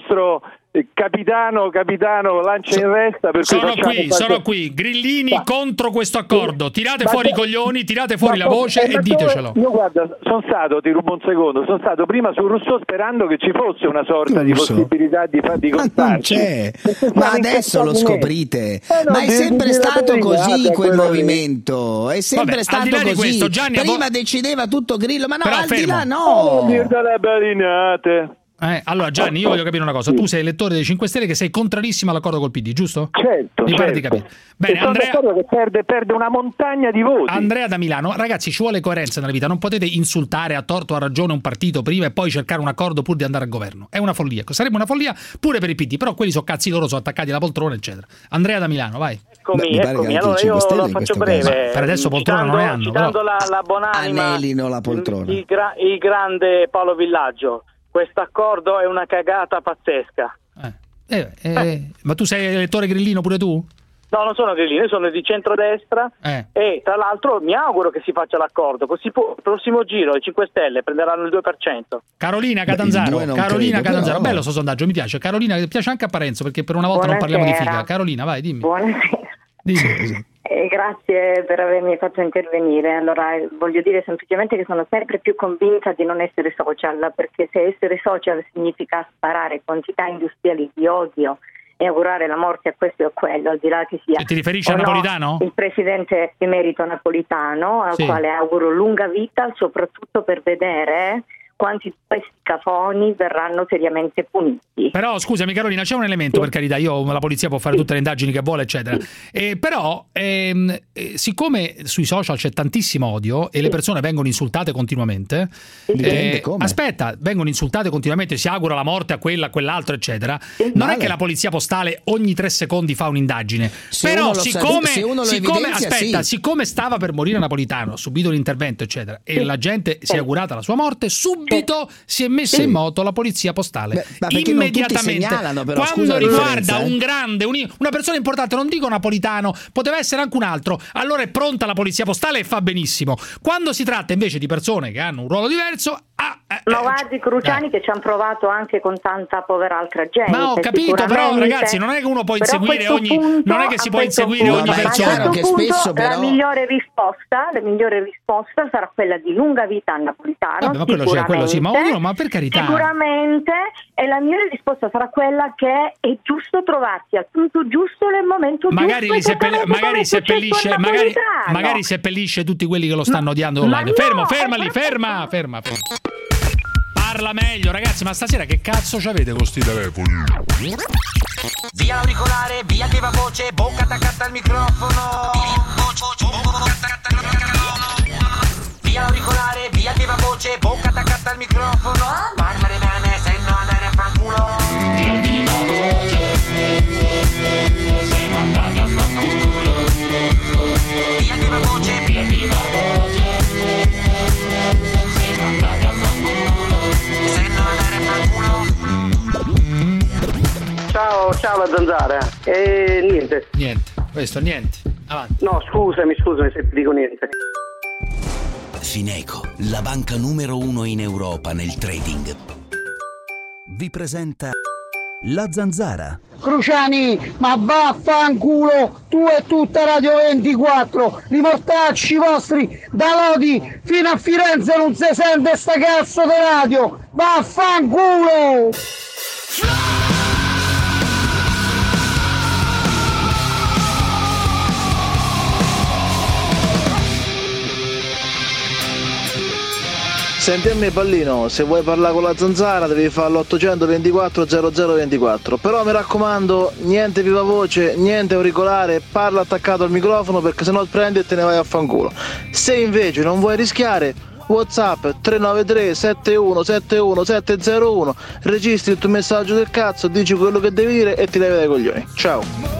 capitano lancia in resta, per sono qui Grillini contro questo accordo. Tirate fuori i coglioni, tirate fuori la voce e ditecelo. Io guarda, ti rubo un secondo, sono stato prima su Rousseau sperando che ci fosse una sorta di possibilità di Ma constarci. non c'è, ma adesso lo scoprite. Ma è sempre stato così quel movimento, è sempre stato così. Questo, Gianni, prima decideva tutto Grillo, ma no, però al di là no. Le barinate. Allora Gianni, io voglio capire una cosa. Tu sei elettore dei 5 Stelle che sei contrarissimo all'accordo col PD, giusto? Certo. Mi pare di capire. Bene, Andrea, che perde una montagna di voti. Andrea da Milano. Ragazzi, ci vuole coerenza nella vita. Non potete insultare a torto o a ragione un partito prima e poi cercare un accordo pur di andare al governo. È una follia. Sarebbe una follia pure per i PD, però quelli sono cazzi loro, sono attaccati alla poltrona, eccetera. Andrea da Milano, vai. Eccomi. Allora io lo faccio breve. Per adesso poltrona non ne hanno. Citando la buonanima, anelino la poltrona. Il grande Paolo Villaggio. Questo accordo è una cagata pazzesca. Ma tu sei elettore grillino pure tu? No, non sono grillini, io sono di centrodestra e tra l'altro mi auguro che si faccia l'accordo, così il prossimo giro i 5 Stelle prenderanno il 2%. Carolina Catanzaro, però... bello sto sondaggio, mi piace. Carolina, piace anche a Parenzo perché per una volta non parliamo di figa. Carolina, vai, dimmi. Buonasera. Dimmi. Grazie per avermi fatto intervenire. Allora, voglio dire semplicemente che sono sempre più convinta di non essere social, perché se essere social significa sparare quantità industriali di odio e augurare la morte a questo o a quello, al di là che sia. E ti riferisci a Napolitano? Il presidente emerito Napolitano, al quale auguro lunga vita, soprattutto per vedere quanti di questi cafoni verranno seriamente puniti. Però scusami Carolina, c'è un elemento, per carità, la polizia può fare tutte le indagini che vuole eccetera, però siccome sui social c'è tantissimo odio e le persone vengono insultate continuamente, vengono insultate continuamente, si augura la morte a quella, a quell'altro eccetera, non è che la polizia postale ogni 3 secondi fa un'indagine, però siccome stava per morire Napolitano, ha subito un intervento eccetera e la gente si è augurata la sua morte, subito si è messa in moto la polizia postale. Immediatamente. Quando riguarda un grande, una persona importante, non dico Napolitano, poteva essere anche un altro, allora è pronta la polizia postale e fa benissimo. Quando si tratta invece di persone che hanno un ruolo diverso, ma guardi Cruciani che ci hanno provato anche con tanta povera altra gente. Ma ho capito, però ragazzi, non è che uno può inseguire non è che si può inseguire ogni persona. Che spesso però la migliore risposta sarà quella di lunga vita a Napolitano. Ma quello sì, ma per carità. Sicuramente, e la mia risposta sarà quella che è giusto trovarsi al punto giusto nel momento giusto. Magari seppellisce tutti quelli che lo stanno odiando online. Ferma. Parla meglio, ragazzi, ma stasera che cazzo c'avete con sti telefoni? Via auricolare, via viva voce, bocca attaccata al microfono. Via auricolare, via viva voce, bocca attaccata al microfono. Parlare bene, se no andare a fanculo. Via viva voce, sei mandata a fanculo. Via viva voce, via viva voce, sei mandata a fanculo. Se no andare a fanculo. Ciao la Zanzara. Niente. Niente. Avanti. No, scusami se ti dico niente. Fineco, la banca numero 1 in Europa nel trading, vi presenta La Zanzara. Cruciani, ma vaffanculo, tu e tutta Radio 24, i mortacci vostri, da Lodi fino a Firenze non si sente sta cazzo di radio, vaffanculo! Senti a me Pallino, se vuoi parlare con la Zanzara devi farlo 824 0024, però mi raccomando, niente viva voce, niente auricolare, parla attaccato al microfono perché sennò prendi e te ne vai a fanculo. Se invece non vuoi rischiare, WhatsApp 393 7171 701, registri il tuo messaggio del cazzo, dici quello che devi dire e ti levi dai coglioni. Ciao.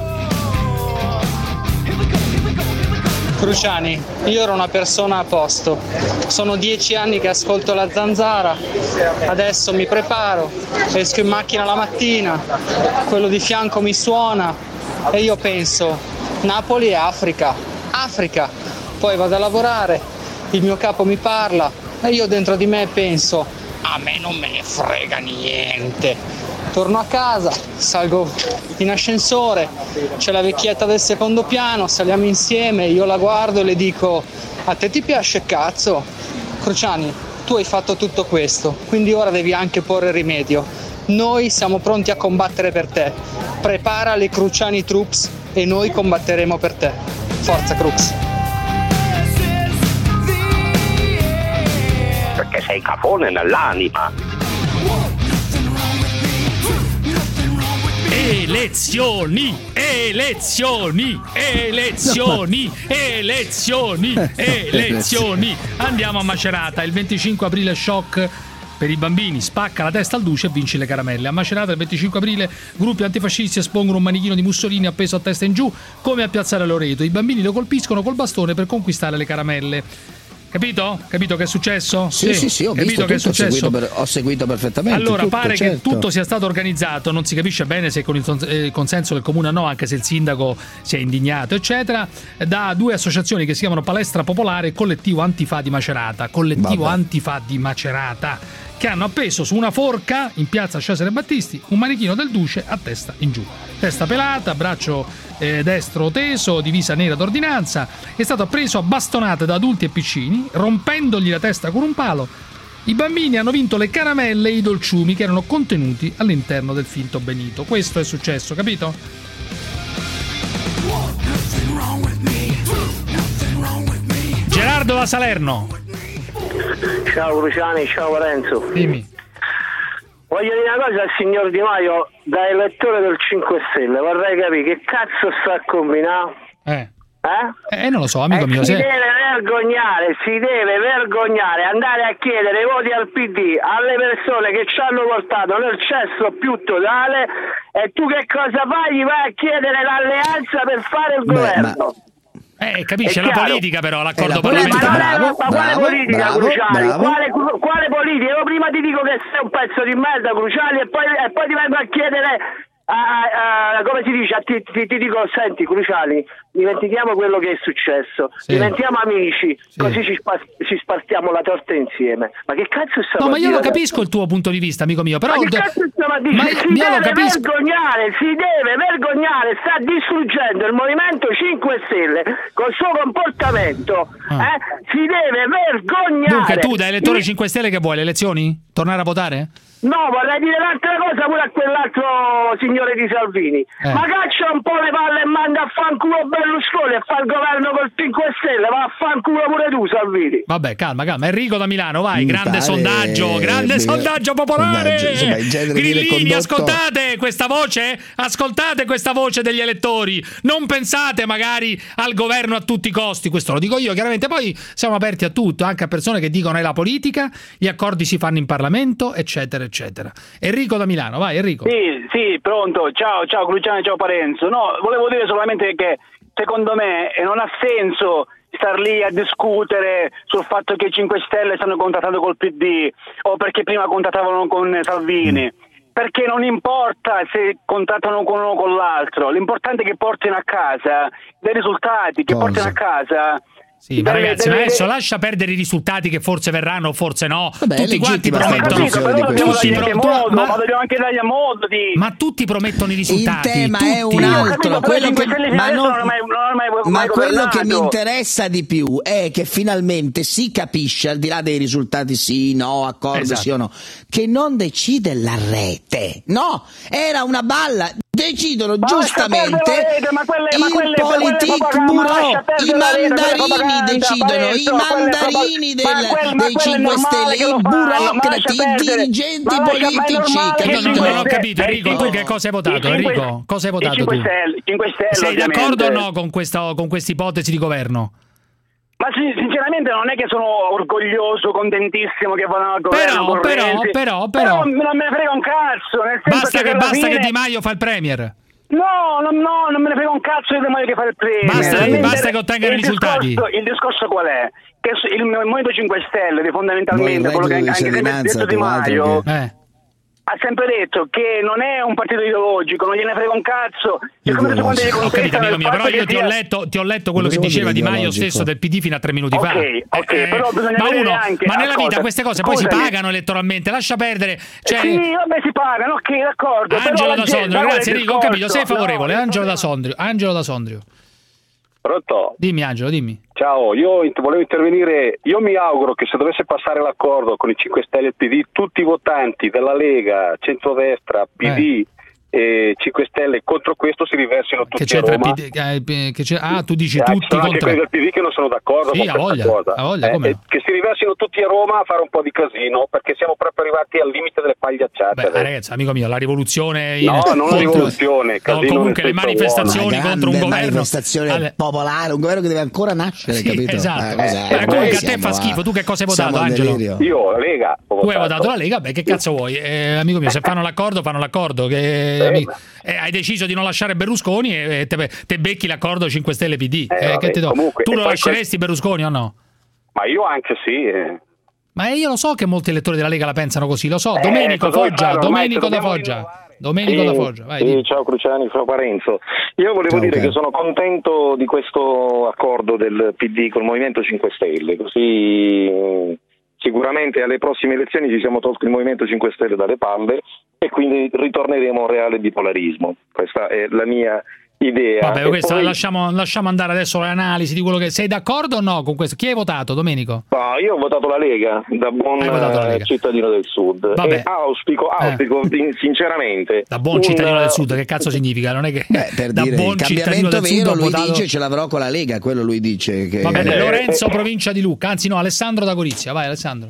Cruciani, io ero una persona a posto, sono 10 anni che ascolto la Zanzara, adesso mi preparo, esco in macchina la mattina, quello di fianco mi suona e io penso, Napoli è Africa, poi vado a lavorare, il mio capo mi parla e io dentro di me penso, a me non me ne frega niente. Torno a casa, salgo in ascensore, c'è la vecchietta del secondo piano, saliamo insieme, io la guardo e le dico, a te ti piace cazzo? Cruciani, tu hai fatto tutto questo, quindi ora devi anche porre rimedio. Noi siamo pronti a combattere per te. Prepara le Cruciani Troops e noi combatteremo per te. Forza Crux. Perché sei cafone nell'anima. Elezioni. Andiamo a Macerata, il 25 aprile shock per i bambini, spacca la testa al duce e vinci le caramelle. A Macerata il 25 aprile gruppi antifascisti espongono un manichino di Mussolini appeso a testa in giù come a piazzale Loreto. I bambini lo colpiscono col bastone per conquistare le caramelle. Capito? Capito che è successo? Sì, ho visto, che è successo. Ho seguito perfettamente. Allora, tutto, pare certo. che tutto sia stato organizzato, non si capisce bene se con il consenso del comune o no, anche se il sindaco si è indignato, eccetera, da 2 associazioni che si chiamano Palestra Popolare e Collettivo Antifa di Macerata. Antifa di Macerata, che hanno appeso su una forca in piazza Cesare Battisti un manichino del Duce a testa in giù. Testa pelata, braccio destro teso, divisa nera d'ordinanza, è stato appreso a bastonate da adulti e piccini, rompendogli la testa con un palo. I bambini hanno vinto le caramelle e i dolciumi che erano contenuti all'interno del finto Benito. Questo è successo, capito? Gerardo da Salerno. Ciao Luciani, ciao Parenzo. Dimmi. Voglio dire una cosa al signor Di Maio, da elettore del 5 Stelle, vorrei capire che cazzo sta a combinare? Non lo so, amico mio. Si deve vergognare, andare a chiedere i voti al PD alle persone che ci hanno portato nel cesso più totale, e tu che cosa fai? Gli vai a chiedere l'alleanza per fare il governo. Capisce la politica, però l'accordo parlamentare. Ma quale politica, Cruciali? Quale politica? Io prima ti dico che sei un pezzo di merda, Cruciali, e poi ti vengo a chiedere come si dice, ti dico, senti Cruciali, dimentichiamo quello che è successo, diventiamo amici, così ci spartiamo la torta insieme. Ma che cazzo stiamo a dire? Ma io lo capisco il tuo punto di vista, amico mio, però ma che cazzo stiamo a dire? Si deve vergognare, sta distruggendo il Movimento 5 Stelle col suo comportamento, si deve vergognare. Dunque tu da elettore 5 Stelle che vuoi? Le elezioni? Tornare a votare? No, vorrei dire un'altra cosa pure a quell'altro signore di Salvini. Ma caccia un po' le palle e manda a fanculo Berlusconi e fa il governo col 5 Stelle. Va a fanculo pure tu, Salvini. Vabbè, calma. Enrico da Milano, vai. Grande sondaggio popolare. Grillini, ascoltate questa voce degli elettori. Non pensate magari al governo a tutti i costi. Questo lo dico io, chiaramente. Poi siamo aperti a tutto, anche a persone che dicono è la politica, gli accordi si fanno in Parlamento, eccetera, eccetera. Enrico da Milano, vai Enrico. Sì, pronto. Ciao Cruciani, ciao Parenzo. No, volevo dire solamente che secondo me non ha senso star lì a discutere sul fatto che i 5 Stelle stanno contattando col PD o perché prima contattavano con Salvini. Perché non importa se contattano con uno o con l'altro, l'importante è che portino a casa dei risultati, che portino a casa. Sì, ma ragazzi, adesso lascia perdere i risultati che forse verranno o forse no. Tutti quanti promettono. Ma dobbiamo anche dargli modo di. Ma tutti promettono i risultati. Il tema tutti. è un altro. Ma quello che mi interessa di più è che finalmente si capisce, al di là dei risultati sì, no, accordo, sì o no, che non decide la rete. No, era una balla. Decidono giustamente il Politik Bureau, i mandarini decidono, i mandarini dei 5 Stelle, i burocrati, i dirigenti politici. Non ho capito, Enrico, tu che cosa hai votato? Enrico, cosa hai votato tu? 5 Stelle. Sei d'accordo o no con questa ipotesi di governo? Ma sinceramente non è che sono orgoglioso, contentissimo che vanno al governo. Però non me ne frega un cazzo. Nel senso basta che Di Maio fa il premier. No, non me ne frega un cazzo di Di Maio che fa il premier. Basta che ottengano i risultati. Il discorso qual è? Che il Movimento 5 Stelle, fondamentalmente, quello che anche detto Di Maio, ha sempre detto che non è un partito ideologico, non gliene frega un cazzo. Ho capito, amico mio, però io ti ho letto quello che diceva Di Maio stesso del PD fino a 3 minuti fa. Però bisogna vedere anche. Ma nella vita queste cose poi si pagano elettoralmente, lascia perdere. Sì, vabbè, si pagano, ok, d'accordo. Angelo da Sondrio, grazie Enrico, ho capito, sei favorevole. Angelo da Sondrio. Pronto? Dimmi Angelo, dimmi. Ciao, io volevo intervenire. Io mi auguro che se dovesse passare l'accordo con i 5 Stelle e il PD, tutti i votanti della Lega, centrodestra, PD e 5 Stelle contro questo si riversino tutti a Roma. Tu dici tutti sono contro. anche quelli del PD che non sono d'accordo con questa cosa. Che si riversino tutti a Roma a fare un po' di casino, perché siamo proprio arrivati al limite delle pagliacciate. Ragazzi, amico mio, la rivoluzione non la rivoluzione, comunque le manifestazioni contro un governo, manifestazione popolare, un governo che deve ancora nascere, capito? Esatto. Comunque a te fa schifo. Tu che cosa hai votato, Angelo? Io la Lega. Tu hai votato la Lega? Beh, che cazzo vuoi? Amico mio, se fanno l'accordo che hai deciso di non lasciare Berlusconi e te becchi l'accordo 5 Stelle PD. Che te do? Tu lo lasceresti Berlusconi o no? Ma io anche sì. Ma io lo so che molti elettori della Lega la pensano così, lo so. Domenico Foggia, Domenico da Foggia. Domenico da Foggia, vai. Sì, ciao Cruciani, ciao Parenzo. Io volevo dire che sono contento di questo accordo del PD col Movimento 5 Stelle, così sicuramente alle prossime elezioni ci siamo tolti il Movimento 5 Stelle dalle palle e quindi ritorneremo a un reale bipolarismo. Questa è la mia idea. Vabbè, questa poi... lasciamo andare adesso l'analisi di quello che... Sei d'accordo o no con questo? Chi hai votato, Domenico? No, io ho votato la Lega, da buon cittadino del Sud. Vabbè. E auspico sinceramente... Da buon cittadino del Sud, che cazzo significa? Non è che... per da dire, buon il cambiamento vero, lui votato... dice ce l'avrò con la Lega, quello lui dice. Che... Va bene, Lorenzo, provincia di Lucca, anzi no, Alessandro da Gorizia, vai Alessandro.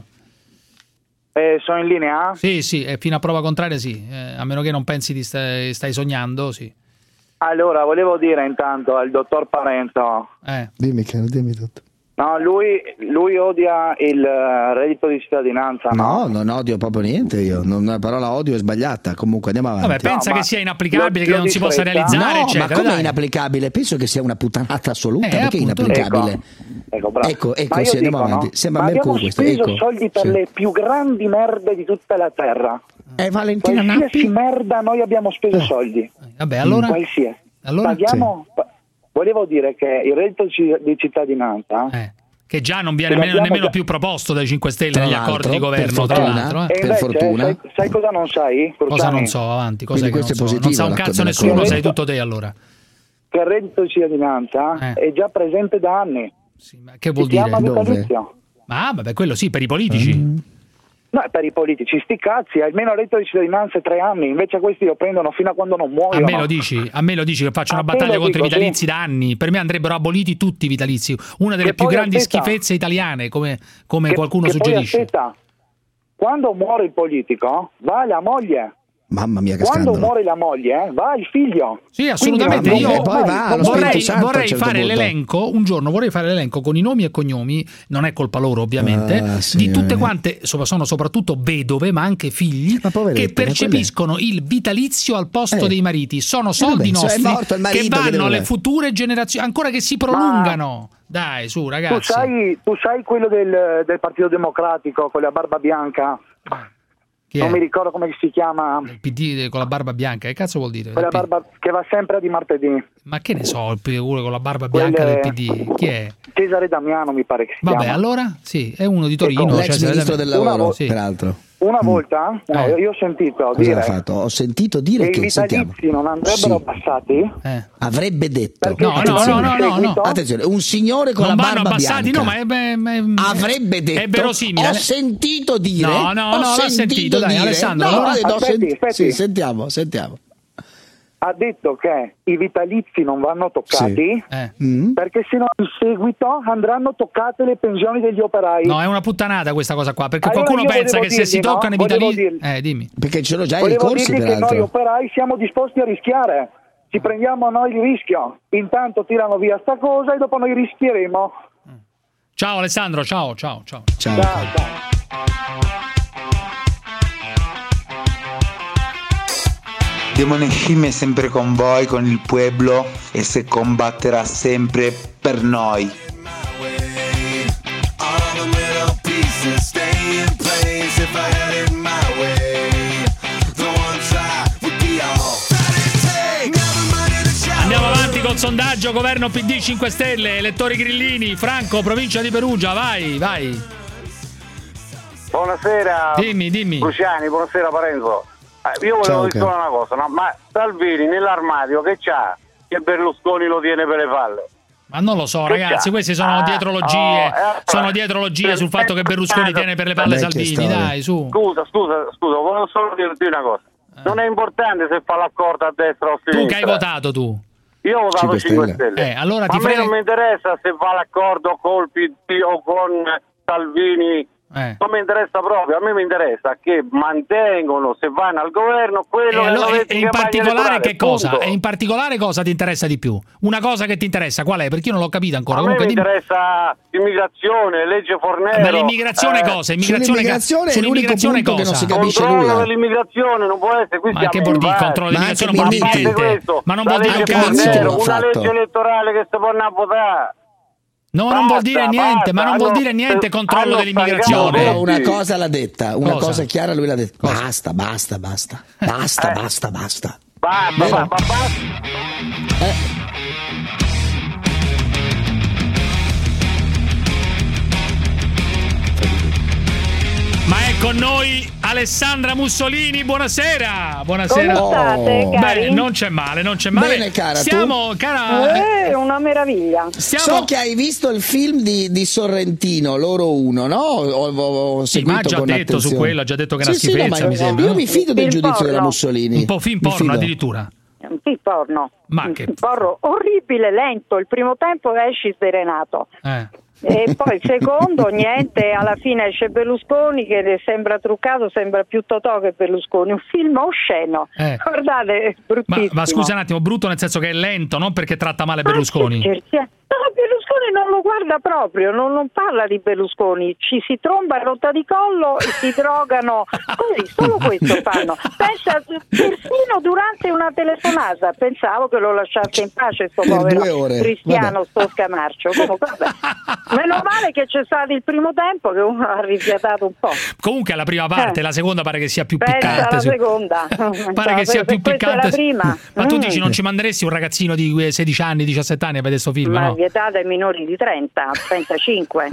Sono in linea? Sì, fino a prova contraria sì, a meno che non pensi di stai sognando, sì. Allora, volevo dire intanto al dottor Parenzo. Dimmi tutto. No, lui odia il reddito di cittadinanza. No, non odio proprio niente io. La parola odio è sbagliata. Comunque andiamo avanti. Vabbè, pensa che sia inapplicabile, che non si possa realizzare, no, eccetera. Ma come è inapplicabile? Penso che sia una puttanata assoluta. Perché è inapplicabile? Ecco, sì, andiamo avanti. Sembra Mercurio questo. Abbiamo speso soldi per le più grandi merde di tutta la terra. Valentina Qualsiasi merda noi abbiamo speso soldi. Vabbè, allora? Qualsiasi. Allora? Paghiamo... Volevo dire che il reddito di cittadinanza... che già non viene nemmeno più proposto dai 5 Stelle negli accordi di governo, tra l'altro. Per fortuna. Sai cosa non sai? Cosa non so, avanti, cosa che non so? Non sa un cazzo nessuno, sai tutto te allora. Che il reddito di cittadinanza è già presente da anni. Sì, ma che vuol dire? Dove? Ma vabbè, quello sì, per i politici. No, per i politici, sti cazzi, almeno il reddito di cittadinanza è 3 anni, invece questi lo prendono fino a quando non muoiono. A me lo dici che faccio una battaglia contro i vitalizi da anni. Per me andrebbero aboliti tutti i vitalizi, una delle più grandi schifezze italiane, come qualcuno suggerisce. Poi aspetta, quando muore il politico va la moglie. Mamma mia, che quando scandalo. muore la moglie va il figlio. Sì, assolutamente. Io vorrei certo fare l'elenco un giorno, vorrei fare l'elenco con i nomi e cognomi, non è colpa loro ovviamente, di tutte quante, sono soprattutto vedove ma anche figli che percepiscono il vitalizio al posto dei mariti. Sono soldi nostri che vanno alle future generazioni, ancora che si prolungano. Dai, su ragazzi. Tu sai quello del Partito Democratico con la barba bianca? Non mi ricordo come si chiama. Il PD con la barba bianca, che cazzo vuol dire? Quella barba che va sempre di martedì. Ma che ne so, il PD con la barba bianca del PD, chi è? Cesare Damiano mi pare che si chiama. Vabbè, allora sì, è uno di Torino. L'ex ministro del lavoro, peraltro. Una volta io ho sentito dire Ho sentito dire che i vitalizi non andrebbero passati. Avrebbe detto. No. Attenzione, un signore con la barba abbassati, bianca. No, ma avrebbe detto. È verosimile. Ho sentito dire. No, l'ho sentito, dai, Alessandro. Aspetti. Sì, sentiamo. Ha detto che i vitalizi non vanno toccati perché sennò in seguito andranno toccate le pensioni degli operai. No, è una puttanata questa cosa qua, perché allora qualcuno pensa che se si toccano i vitalizi... dimmi. Perché ce l'ho già i ricorsi, dirgli peraltro. che noi operai siamo disposti a rischiare. Ci prendiamo noi il rischio. Intanto tirano via sta cosa e dopo noi rischieremo. Ciao Alessandro, ciao. Demone Scimmia è sempre con voi, con il pueblo, e se combatterà sempre per noi. Andiamo avanti col sondaggio governo PD 5 Stelle, elettori grillini. Franco, provincia di Perugia, vai. Buonasera. Dimmi. Cruciani, buonasera Parenzo. Io volevo dire solo una cosa, no? Ma Salvini nell'armadio che c'ha che Berlusconi lo tiene per le palle? Ma non lo so, ragazzi, queste sono dietrologie. Sono dietrologie sul fatto che Berlusconi tiene per le palle Salvini, dai, su. Scusa, volevo solo dirti una cosa. Non è importante se fa l'accordo a destra o a sinistra. Tu che hai votato tu? Io ho votato 5 Stelle. Allora a me non mi interessa se fa l'accordo col PD o con Salvini. Non mi interessa proprio, a me mi interessa che mantengono, se vanno al governo, quello e in particolare che cosa? E in particolare cosa ti interessa di più? Una cosa che ti interessa, qual è? Perché io non l'ho capito ancora. A me mi interessa immigrazione, legge Fornero. Ma l'immigrazione cosa? Sull'immigrazione è l'unico punto che non si capisce nulla. Controllo dell'immigrazione non può essere. Ma che vuol dire controllo dell'immigrazione? Non vuol dire niente. Ma non vuol dire un cazzo. Una legge elettorale che si può andare a votare. No, non vuol dire niente, ma non vuol dire niente controllo dell'immigrazione. Però una cosa l'ha detta, una cosa chiara lui l'ha detta. Basta. Basta. Ma è con noi Alessandra Mussolini, buonasera. Buonasera. Come state, cari? Beh, non c'è male. Bene, cara. È una meraviglia. So che hai visto il film di Sorrentino, Loro Uno, no? Ho seguito ma ha già con detto attenzione. Su quello, ha già detto che è una schifezza, no, mi sembra. Io mi fido del giudizio della Mussolini. Un po' film porno addirittura. Un film porno. Ma che porno orribile, lento. Il primo tempo esci serenato. E poi il secondo niente, alla fine esce Berlusconi che sembra truccato, sembra più Totò che Berlusconi, un film osceno, guardate, è bruttissimo. Ma scusa un attimo, brutto nel senso che è lento, non perché tratta male Berlusconi. No, Berlusconi non lo guarda proprio, non parla di Berlusconi, ci si tromba a rotta di collo e si drogano, così, solo questo fanno. Pensa, persino durante una telefonata, pensavo che lo lasciasse in pace sto povero cristiano, sto Scamarcio. Comunque, meno male che c'è stato il primo tempo che uno ha rifiatato un po'. Comunque la prima parte, la seconda pare che sia più piccante. La seconda. Pare che sia più piccante. La prima. Ma tu dici non ci manderesti un ragazzino di 16 anni, 17 anni a vedere sto film, ma no? vietata ai minori di 30, 35.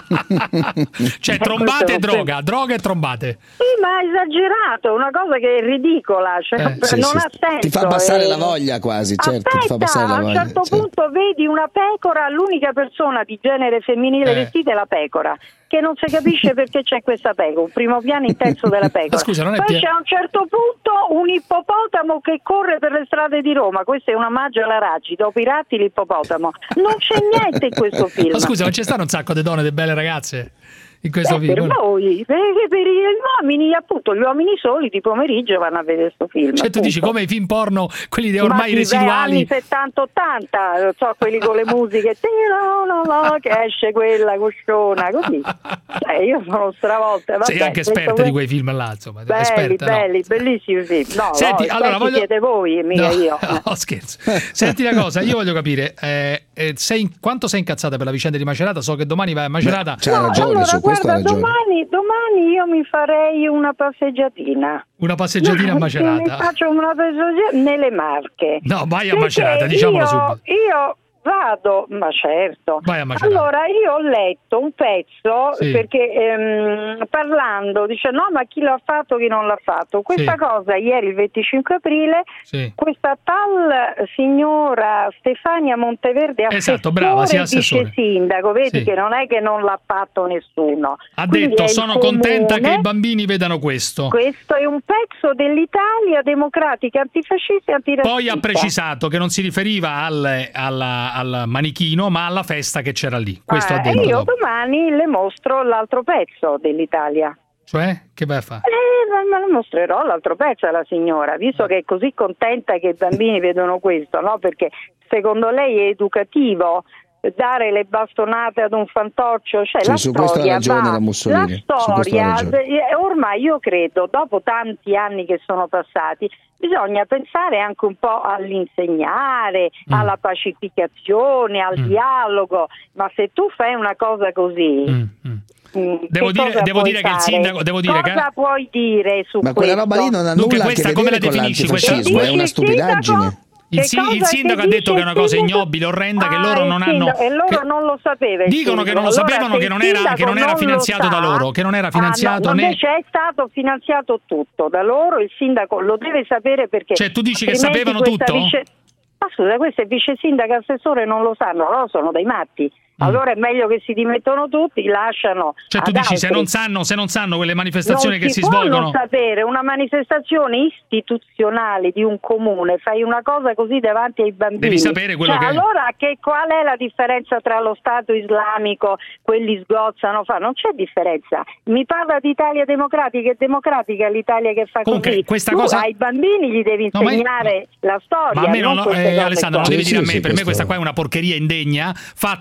Cioè trombate e droga e trombate. Sì, ma esagerato, una cosa che è ridicola, cioè, non ha senso. Ti fa abbassare la voglia quasi, certo. Ti fa abbassare la voglia, a un certo punto vedi una pecora, l'unica persona di genere femminile vestita è la pecora, che non si capisce perché c'è questa pecora, un primo piano in terzo della pecora. Scusa, non è poi c'è a un certo punto un ippopotamo che corre per le strade di Roma, questa è una magia alla Raggi, dopo i ratti l'ippopotamo, non c'è niente in questo film. Ma scusa, non c'è stanno un sacco di donne, di belle ragazze in questo film? Per voi, perché per gli uomini, appunto, gli uomini soli di pomeriggio vanno a vedere questo film. Cioè tu dici come i film porno, quelli di ormai residuali, anni 70-80, so, quelli con le musiche che esce quella cusciona così, io sono stravolta. Sei anche esperta di quei film là, insomma. Belli, bellissimi film. Senti, allora siete voi, mica io. No, scherzo. Senti una cosa, io voglio capire, quanto sei incazzata per la vicenda di Macerata? So che domani vai a Macerata. C'ha ragione su questo. Guarda, domani io mi farei una passeggiatina. Una passeggiatina a Macerata? Mi faccio una passeggiatina nelle Marche. No, vai a Macerata, diciamolo subito. Io vado, ma certo. Vai a Macerata. Allora, io ho letto un pezzo perché parlando, dice no, ma chi l'ha fatto, chi non l'ha fatto. Questa cosa ieri, il 25 aprile, questa tal signora Stefania Monteverde, dice sindaco, vedi che non è che non l'ha fatto nessuno. Ha detto sono contenta che i bambini vedano questo. Questo è un pezzo dell'Italia democratica, antifascista e antirazzista. Poi ha precisato che non si riferiva al manichino, ma alla festa che c'era lì. Questo ha detto. E io domani le mostro l'altro pezzo dell'Italia. Cioè? Che vai a fare? Ma le mostrerò l'altro pezzo alla signora, visto che è così contenta che i bambini vedono questo, no? Perché secondo lei è educativo dare le bastonate ad un fantoccio, cioè la su questo ha ragione la Mussolini. La storia, ormai io credo, dopo tanti anni che sono passati, bisogna pensare anche un po' all'insegnare, alla pacificazione, al dialogo, ma se tu fai una cosa così... Devo dire che il sindaco cosa puoi dire su ma questo? quella roba lì non ha nulla a che vedere con l'antifascismo, è una stupidaggine. Il sindaco ha detto che è una cosa ignobile, orrenda, che loro non hanno. E loro non lo sapevano. Dicono che non lo sapevano, che non era finanziato da loro, che non era finanziato invece è stato finanziato tutto da loro, il sindaco lo deve sapere perché. Cioè tu dici che sapevano tutto? Ma scusa, questo è vice sindaco e assessore, non lo sanno, loro sono dei matti. Allora è meglio che si dimettono tutti, lasciano. Cioè tu dici se non sanno quelle manifestazioni che si svolgono. Non sapere una manifestazione istituzionale di un comune, fai una cosa così davanti ai bambini. Devi sapere quello che allora qual è la differenza tra lo Stato islamico, quelli sgozzano, non c'è differenza. Mi parla di Italia democratica, è democratica l'Italia che fa così. Questa cosa ai bambini gli devi insegnare la storia. Ma a me Alessandro non devi dire a me, per me questa qua è una porcheria indegna fatta da due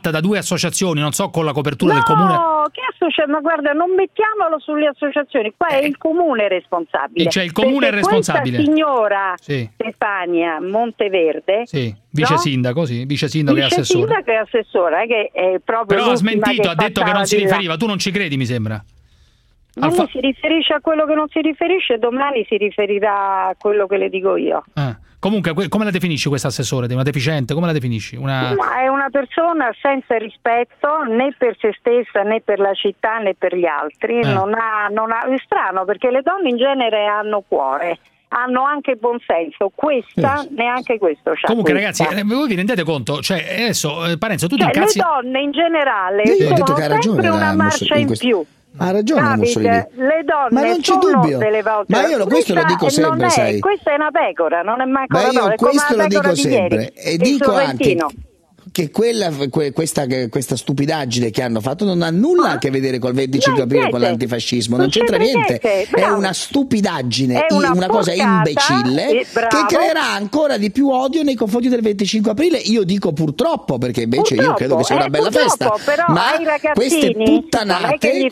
associazioni, non so, con la copertura del comune. No, che associazioni? Ma guarda, non mettiamolo sulle associazioni, qua è il comune responsabile. Cioè il comune è responsabile. Questa signora Stefania Monteverde, vice sindaco, vice sindaco e assessore. Vice sindaco e assessore, che è proprio. Però ha smentito, ha detto che non si riferiva. Tu non ci credi, mi sembra. Non si riferisce a quello che non si riferisce, domani si riferirà a quello che le dico io. Comunque, come la definisci questa assessore? Una deficiente? Come la definisci? È una persona senza rispetto né per se stessa né per la città né per gli altri. Non ha, è strano, perché le donne in genere hanno cuore, hanno anche buon senso. Questa neanche questo c'ha. Comunque ragazzi, voi vi rendete conto? Cioè adesso Parenzo, tu ti incazzi. Le donne in generale sono sempre una marcia in più. Ha ragione Mussolini. Le donne ma non c'è sono dubbio. Delle volte. Ma io questo lo dico sempre, sai. Questa è una pecora, non è mai ma io è questo lo dico sempre ieri, e dico anche che questa stupidaggine che hanno fatto non ha nulla a che vedere col 25 aprile, con l'antifascismo, non c'entra niente, è una stupidaggine, una cosa imbecille che creerà ancora di più odio nei confronti del 25 aprile. Io dico purtroppo, perché invece io credo che sia una bella festa, ma queste puttanate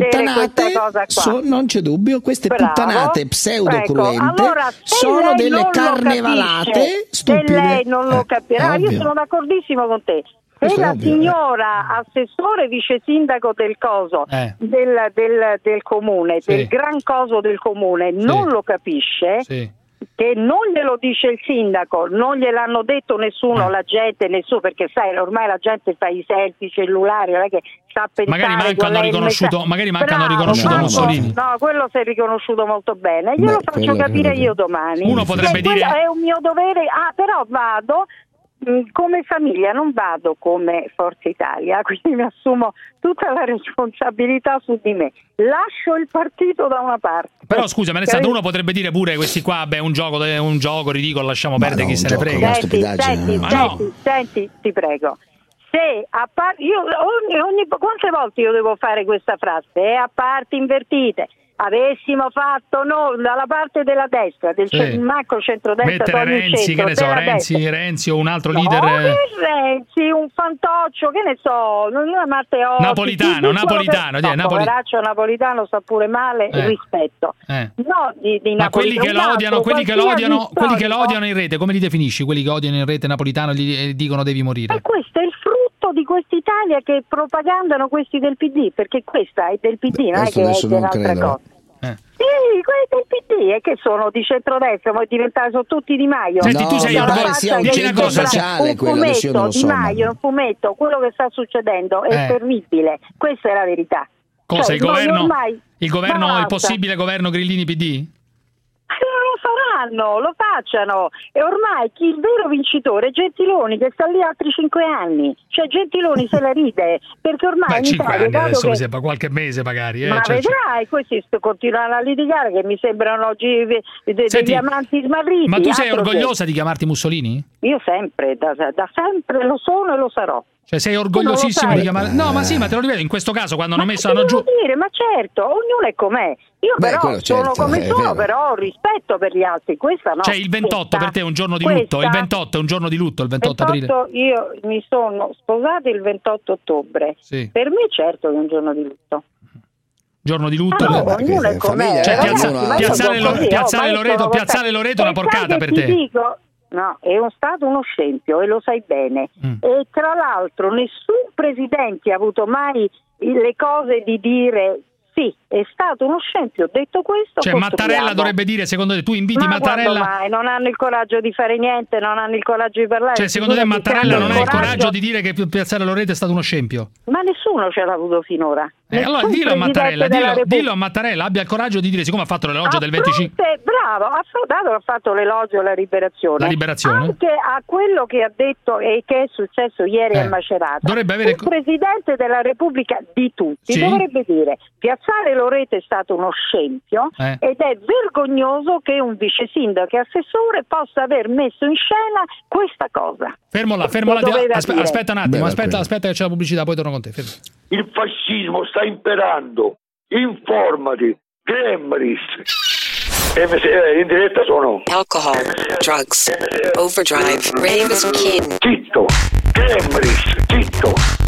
non c'è dubbio, queste puttanate pseudo cruente sono delle carnevalate stupide. Lei non lo capirà, io sono d'accordissimo con te. Se la signora assessore vice sindaco del coso del comune, del gran coso del comune, non lo capisce, che non glielo dice il sindaco, non gliel'hanno detto nessuno, la gente, nessuno, perché sai, ormai la gente fa i selfie cellulari, non è che sta pensare magari mancano riconosciuto Mussolini. No, quello si è riconosciuto molto bene. Glielo faccio capire io domani. Uno potrebbe dire è un mio dovere, però vado come famiglia, non vado come Forza Italia, quindi mi assumo tutta la responsabilità su di me, lascio il partito da una parte. Però scusa, ma Alessandro, uno potrebbe dire pure questi qua, beh, un gioco ridicolo, lasciamo perdere, chi se ne frega. Senti, ti prego. Se quante volte io devo fare questa frase? A parti invertite. Avessimo fatto dalla parte della destra, del macro centrodestra, mettere Renzi o un altro leader. Renzi, un fantoccio, che ne so, Matteotti, Napolitano, poveraccio Napolitano sta pure male, rispetto. No, ma quelli che lo odiano in rete, come li definisci? Quelli che odiano in rete Napolitano e dicono devi morire. E questo è il frutto di quest'Italia che propagandano questi del PD, perché questa è del PD, non è che è un'altra cosa. Sì, quelli del PD è che sono di centrodestra, poi sono tutti Di Maio. Senti, tu sei un cosa sociale, un fumetto Di Maio, un fumetto, quello che sta succedendo è terribile, questa è la verità. Cosa, il governo, il possibile governo Grillini PD? Lo facciano, e ormai il vero vincitore è Gentiloni, che sta lì altri 5 anni, cioè Gentiloni se la ride, perché ormai in 5 Italia, anni adesso mi sembra qualche mese magari, ma vedrai, questi continuano a litigare che mi sembrano oggi degli amanti smarriti. Ma tu sei orgogliosa di chiamarti Mussolini? Io sempre, da sempre lo sono e lo sarò. Cioè sei orgogliosissimo di chiamare? No, ma sì, ma te lo ripeto, in questo caso quando hanno messo giù. Ma certo, ognuno è com'è. Io però sono come sono, però ho rispetto per gli altri. Questa no. Cioè il 28 per te è un giorno di lutto? Il 28 è un giorno di lutto, il 28 aprile? Io mi sono sposata il 28 ottobre. Sì. Per me certo che è un giorno di lutto. Giorno di lutto? Ognuno è com'è. Cioè piazzale Loreto è una porcata per te. Dico, no, è stato uno scempio e lo sai bene. E tra l'altro nessun presidente ha avuto mai le cose di dire sì, è stato uno scempio. Detto questo, cioè Mattarella dovrebbe dire, secondo te, tu inviti Mattarella? Mai, non hanno il coraggio di fare niente, non hanno il coraggio di parlare. Cioè secondo te Mattarella non ha il coraggio di dire che piazzare Loreto è stato uno scempio? Ma nessuno ce l'ha avuto finora. Allora dillo a Mattarella, abbia il coraggio di dire, siccome ha fatto l'elogio del 25. Bravo, ha fatto l'elogio alla liberazione. Anche a quello che ha detto e che è successo ieri a Macerata. Dovrebbe avere il Presidente della Repubblica di tutti dovrebbe dire: piazzare Loreto è stato uno scempio ed è vergognoso che un vice sindaco e assessore possa aver messo in scena questa cosa. Fermola, aspetta un attimo, aspetta che c'è la pubblicità, poi torno con te. Fermo. Il fascismo sta imperando, informati, Gremris. In diretta sono Alcohol, drugs, overdrive, rave is king. Zitto, Gremris, zitto. Il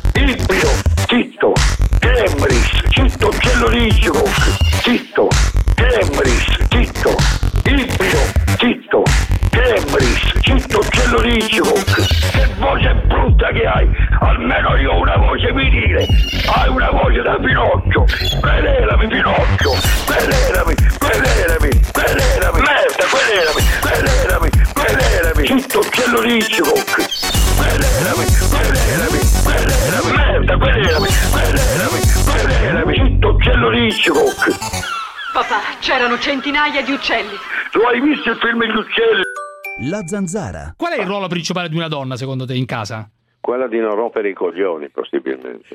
Ibrio, zitto, Cambris, zitto, uccello di Hitchcock, zitto, Cambris, zitto, Ibrio, zitto, Cambris, zitto, uccello di Hitchcock. Che voce brutta che hai, almeno io ho una voce virile, hai una voce da Pinocchio, querelami Pinocchio, querelami, merda, querelami, zitto, uccello di Hitchcock, querelami, merda, querelami, zitto, uccello di Hitchcock. Papà, c'erano centinaia di uccelli. Tu hai visto il film Gli uccelli? La zanzara. Qual è il ruolo principale di una donna, secondo te, in casa? Quella di non rompere i coglioni, possibilmente.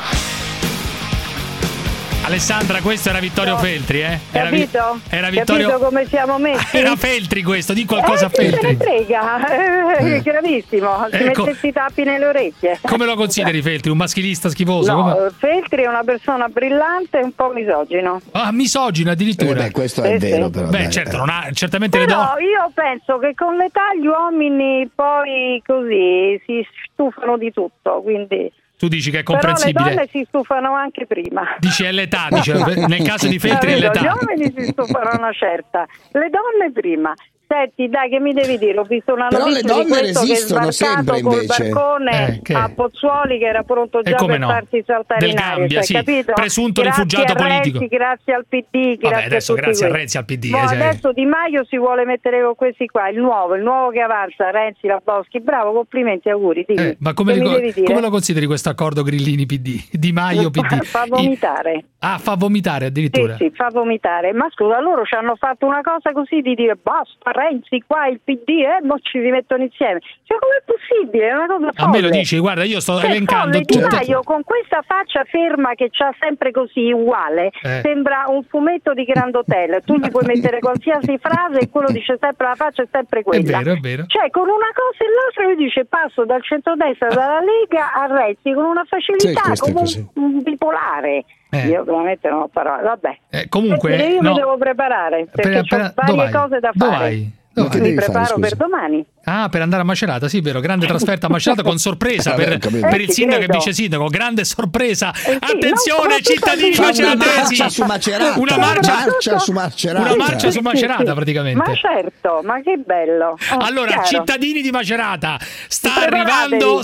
Alessandra, questo era Vittorio Feltri, eh? Capito? Era Vittorio... Capito come siamo messi? Era Feltri questo, di qualcosa a Feltri. Se ne frega, gravissimo, si mettessi i tappi nelle orecchie. Come lo consideri Feltri? Un maschilista schifoso? No, Feltri è una persona brillante e un po' misogino. Ah, misogino addirittura? Questo è vero però. Beh, certo, non ha certamente le però donne. io penso che con l'età gli uomini poi così si stufano di tutto, quindi... Tu dici che è comprensibile. Però le donne si stufano anche prima. Dici è l'età, nel caso di Feltri è l'età. Gli uomini si stufano una certa, le donne prima. Senti, dai, che mi devi dire? Ho visto una notizia di questo che è sbarcato col barcone a Pozzuoli, che era pronto già per farsi saltare in aria, Gambia, capito? Presunto grazie rifugiato a Renzi, politico. Grazie al PD, grazie a Renzi, al PD. Adesso Di Maio si vuole mettere con questi qua, il nuovo che avanza, Renzi, la Boschi, bravo, complimenti, auguri. Ma come lo consideri questo accordo Grillini PD? Di Maio PD? Fa vomitare. Fa vomitare addirittura? Sì, fa vomitare. Ma scusa, loro ci hanno fatto una cosa così di dire basta Renzi qua il PD mo ci rimettono insieme. Cioè, com'è possibile? È una cosa folle. A me lo dici, guarda, io sto elencando Di Maio con questa faccia ferma che c'ha sempre così uguale, sembra un fumetto di Grand Hotel. Tu gli puoi mettere qualsiasi frase e quello dice sempre, la faccia è sempre quella. È vero. Cioè, con una cosa e l'altra lui dice passo dal centrodestra, dalla Lega a Renzi con una facilità come un bipolare. Io veramente non ho parole, vabbè. Comunque io mi devo preparare perché ho varie cose da fare. Mi preparo per domani. Ah, per andare a Macerata, sì, vero, grande trasferta a Macerata con sorpresa per il sindaco e vice sindaco, grande sorpresa. Attenzione cittadini maceratesi. Una marcia su Macerata. Una marcia su Macerata praticamente. Ma certo, ma che bello. Allora, cittadini di Macerata, sta arrivando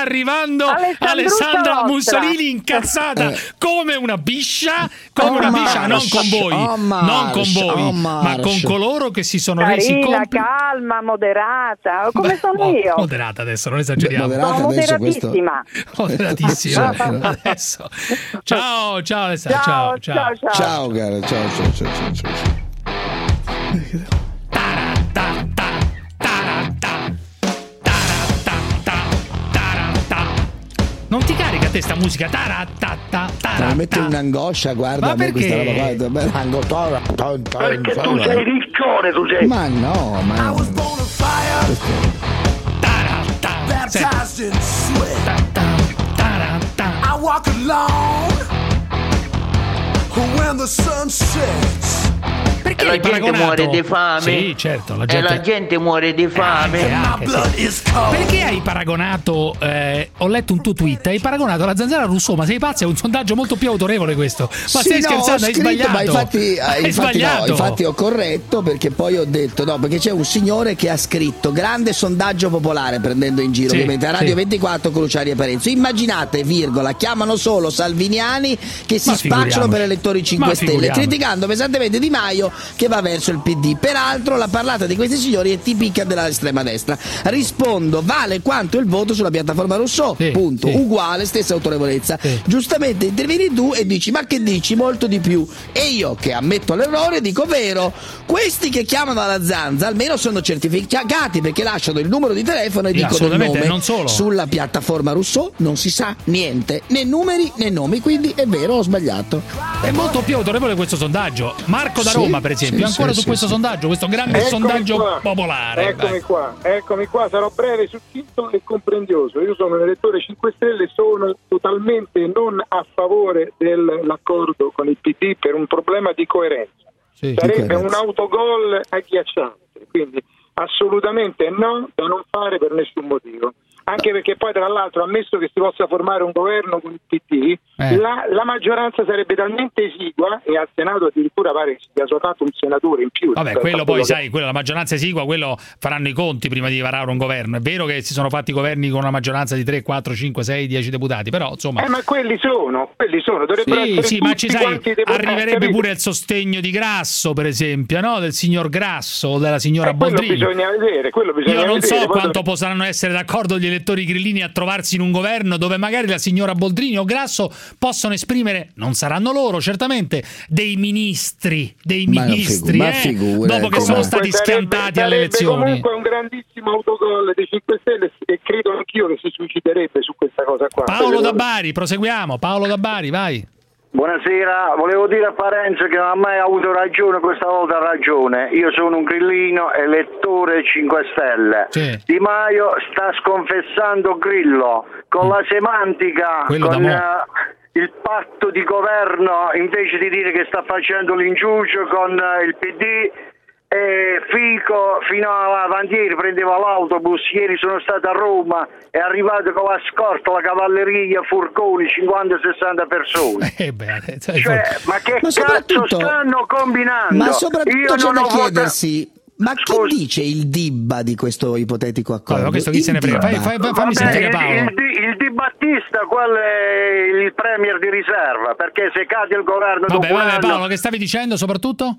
Alessandra Mussolini incazzata come una biscia, non con voi, ma con coloro che si sono resi conto. Calma, moderata. Come sono io? Moderata adesso, non esageriamo. Sono moderatissima. Moderatissima. Adesso. Ciao Alessandra. Ciao cara, ciao. Non ti carica a te sta musica? Mette un'angoscia, guarda. Ma perché? Perché tu sei riccione, tu sei. Ma no, ma baptized in sweat. I walk alone when the sun sets. Perché la gente muore di fame? Sì, certo, la gente muore di fame. Sì. Perché hai paragonato? Ho letto un tuo tweet. Hai paragonato la zanzara a Rousseau? Ma sei pazzo? È un sondaggio molto più autorevole questo. Ma stai scherzando? Hai sbagliato. Ma infatti ho corretto perché poi ho detto no, perché c'è un signore che ha scritto grande sondaggio popolare prendendo in giro ovviamente a Radio 24 Cruciani e Parenzo. Immaginate, chiamano solo salviniani che si spacciano per elettori 5 Stelle, criticando pesantemente Di Maio che va verso il PD. Peraltro la parlata di questi signori è tipica dell'estrema destra. Rispondo, vale quanto il voto sulla piattaforma Rousseau, punto, uguale, stessa autorevolezza. Giustamente intervieni tu e dici, ma che dici? Molto di più. E io, che ammetto l'errore, dico vero, questi che chiamano alla zanza almeno sono certificati perché lasciano il numero di telefono e dicono il nome. Non solo. Sulla piattaforma Rousseau non si sa niente, né numeri né nomi, quindi è vero, ho sbagliato. È molto più autorevole questo sondaggio. Marco da Roma, per esempio, ancora su questo sondaggio, questo grande sondaggio popolare. Eccomi qua, sarò breve, succinto e comprendioso. Io sono un elettore 5 Stelle, sono totalmente non a favore dell'accordo con il PD per un problema di coerenza. Sarebbe un autogol agghiacciante, quindi assolutamente no, da non fare per nessun motivo. anche perché poi tra l'altro, ammesso che si possa formare un governo con il PD, la maggioranza sarebbe talmente esigua, e al Senato addirittura pare che sia soltanto un senatore in più. Vabbè, quello poi sai, la maggioranza esigua, quello faranno i conti prima di varare un governo. È vero che si sono fatti governi con una maggioranza di 3, 4, 5, 6, 10 deputati, però insomma... ma quelli sono, dovrebbero essere sì, tutti ma ci sai, arriverebbe pure il il sostegno di Grasso, per esempio, no? Del signor Grasso o della signora Boldrini. Quello bisogna vedere. Io non so quanto potranno essere d'accordo gli elettori grillini a trovarsi in un governo dove magari la signora Boldrini o Grasso possono esprimere, non saranno loro certamente, dei ministri, dopo che sono stati schiantati alle elezioni. Comunque un grandissimo autogol dei 5 Stelle, e credo anch'io che si suiciderebbe su questa cosa qua. Paolo da Bari, proseguiamo. Paolo da Bari, vai. Buonasera, volevo dire a Parenzo che non ha mai avuto ragione, questa volta ha ragione. Io sono un grillino, elettore 5 Stelle. Sì. Di Maio sta sconfessando Grillo con la semantica, il patto di governo, invece di dire che sta facendo l'inciucio con il PD. E Fico fino avanti ieri prendeva l'autobus, ieri sono stato a Roma, è arrivato con la scorta, la cavalleria, furgoni, 50-60 persone. Ma che cazzo stanno combinando? Ma soprattutto c'è da chiedersi, ma che dice il Dibba di questo ipotetico accordo? Ma questo chi se ne frega? Fammi sentire Paolo. Il Di Battista, quello è il premier di riserva, perché se cade il governo dopo un anno... Paolo, che stavi dicendo soprattutto?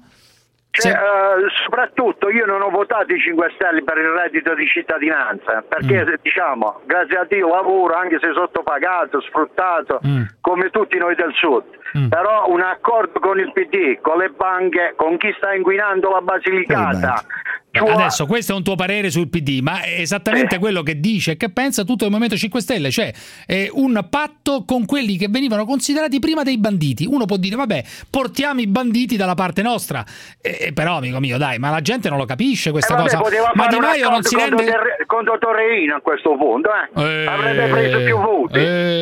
Soprattutto io non ho votato i 5 Stelle per il reddito di cittadinanza, perché diciamo, grazie a Dio lavoro anche se sottopagato, sfruttato come tutti noi del sud, però un accordo con il PD, con le banche, con chi sta inquinando la Basilicata. Adesso questo è un tuo parere sul PD, ma è esattamente quello che dice e che pensa tutto il Movimento 5 Stelle, cioè un patto con quelli che venivano considerati prima dei banditi. Uno può dire vabbè, portiamo i banditi dalla parte nostra, però amico mio dai, ma la gente non lo capisce questa cosa. Ma Di Maio non si rende contro Torreino a questo punto, avrebbe preso più voti.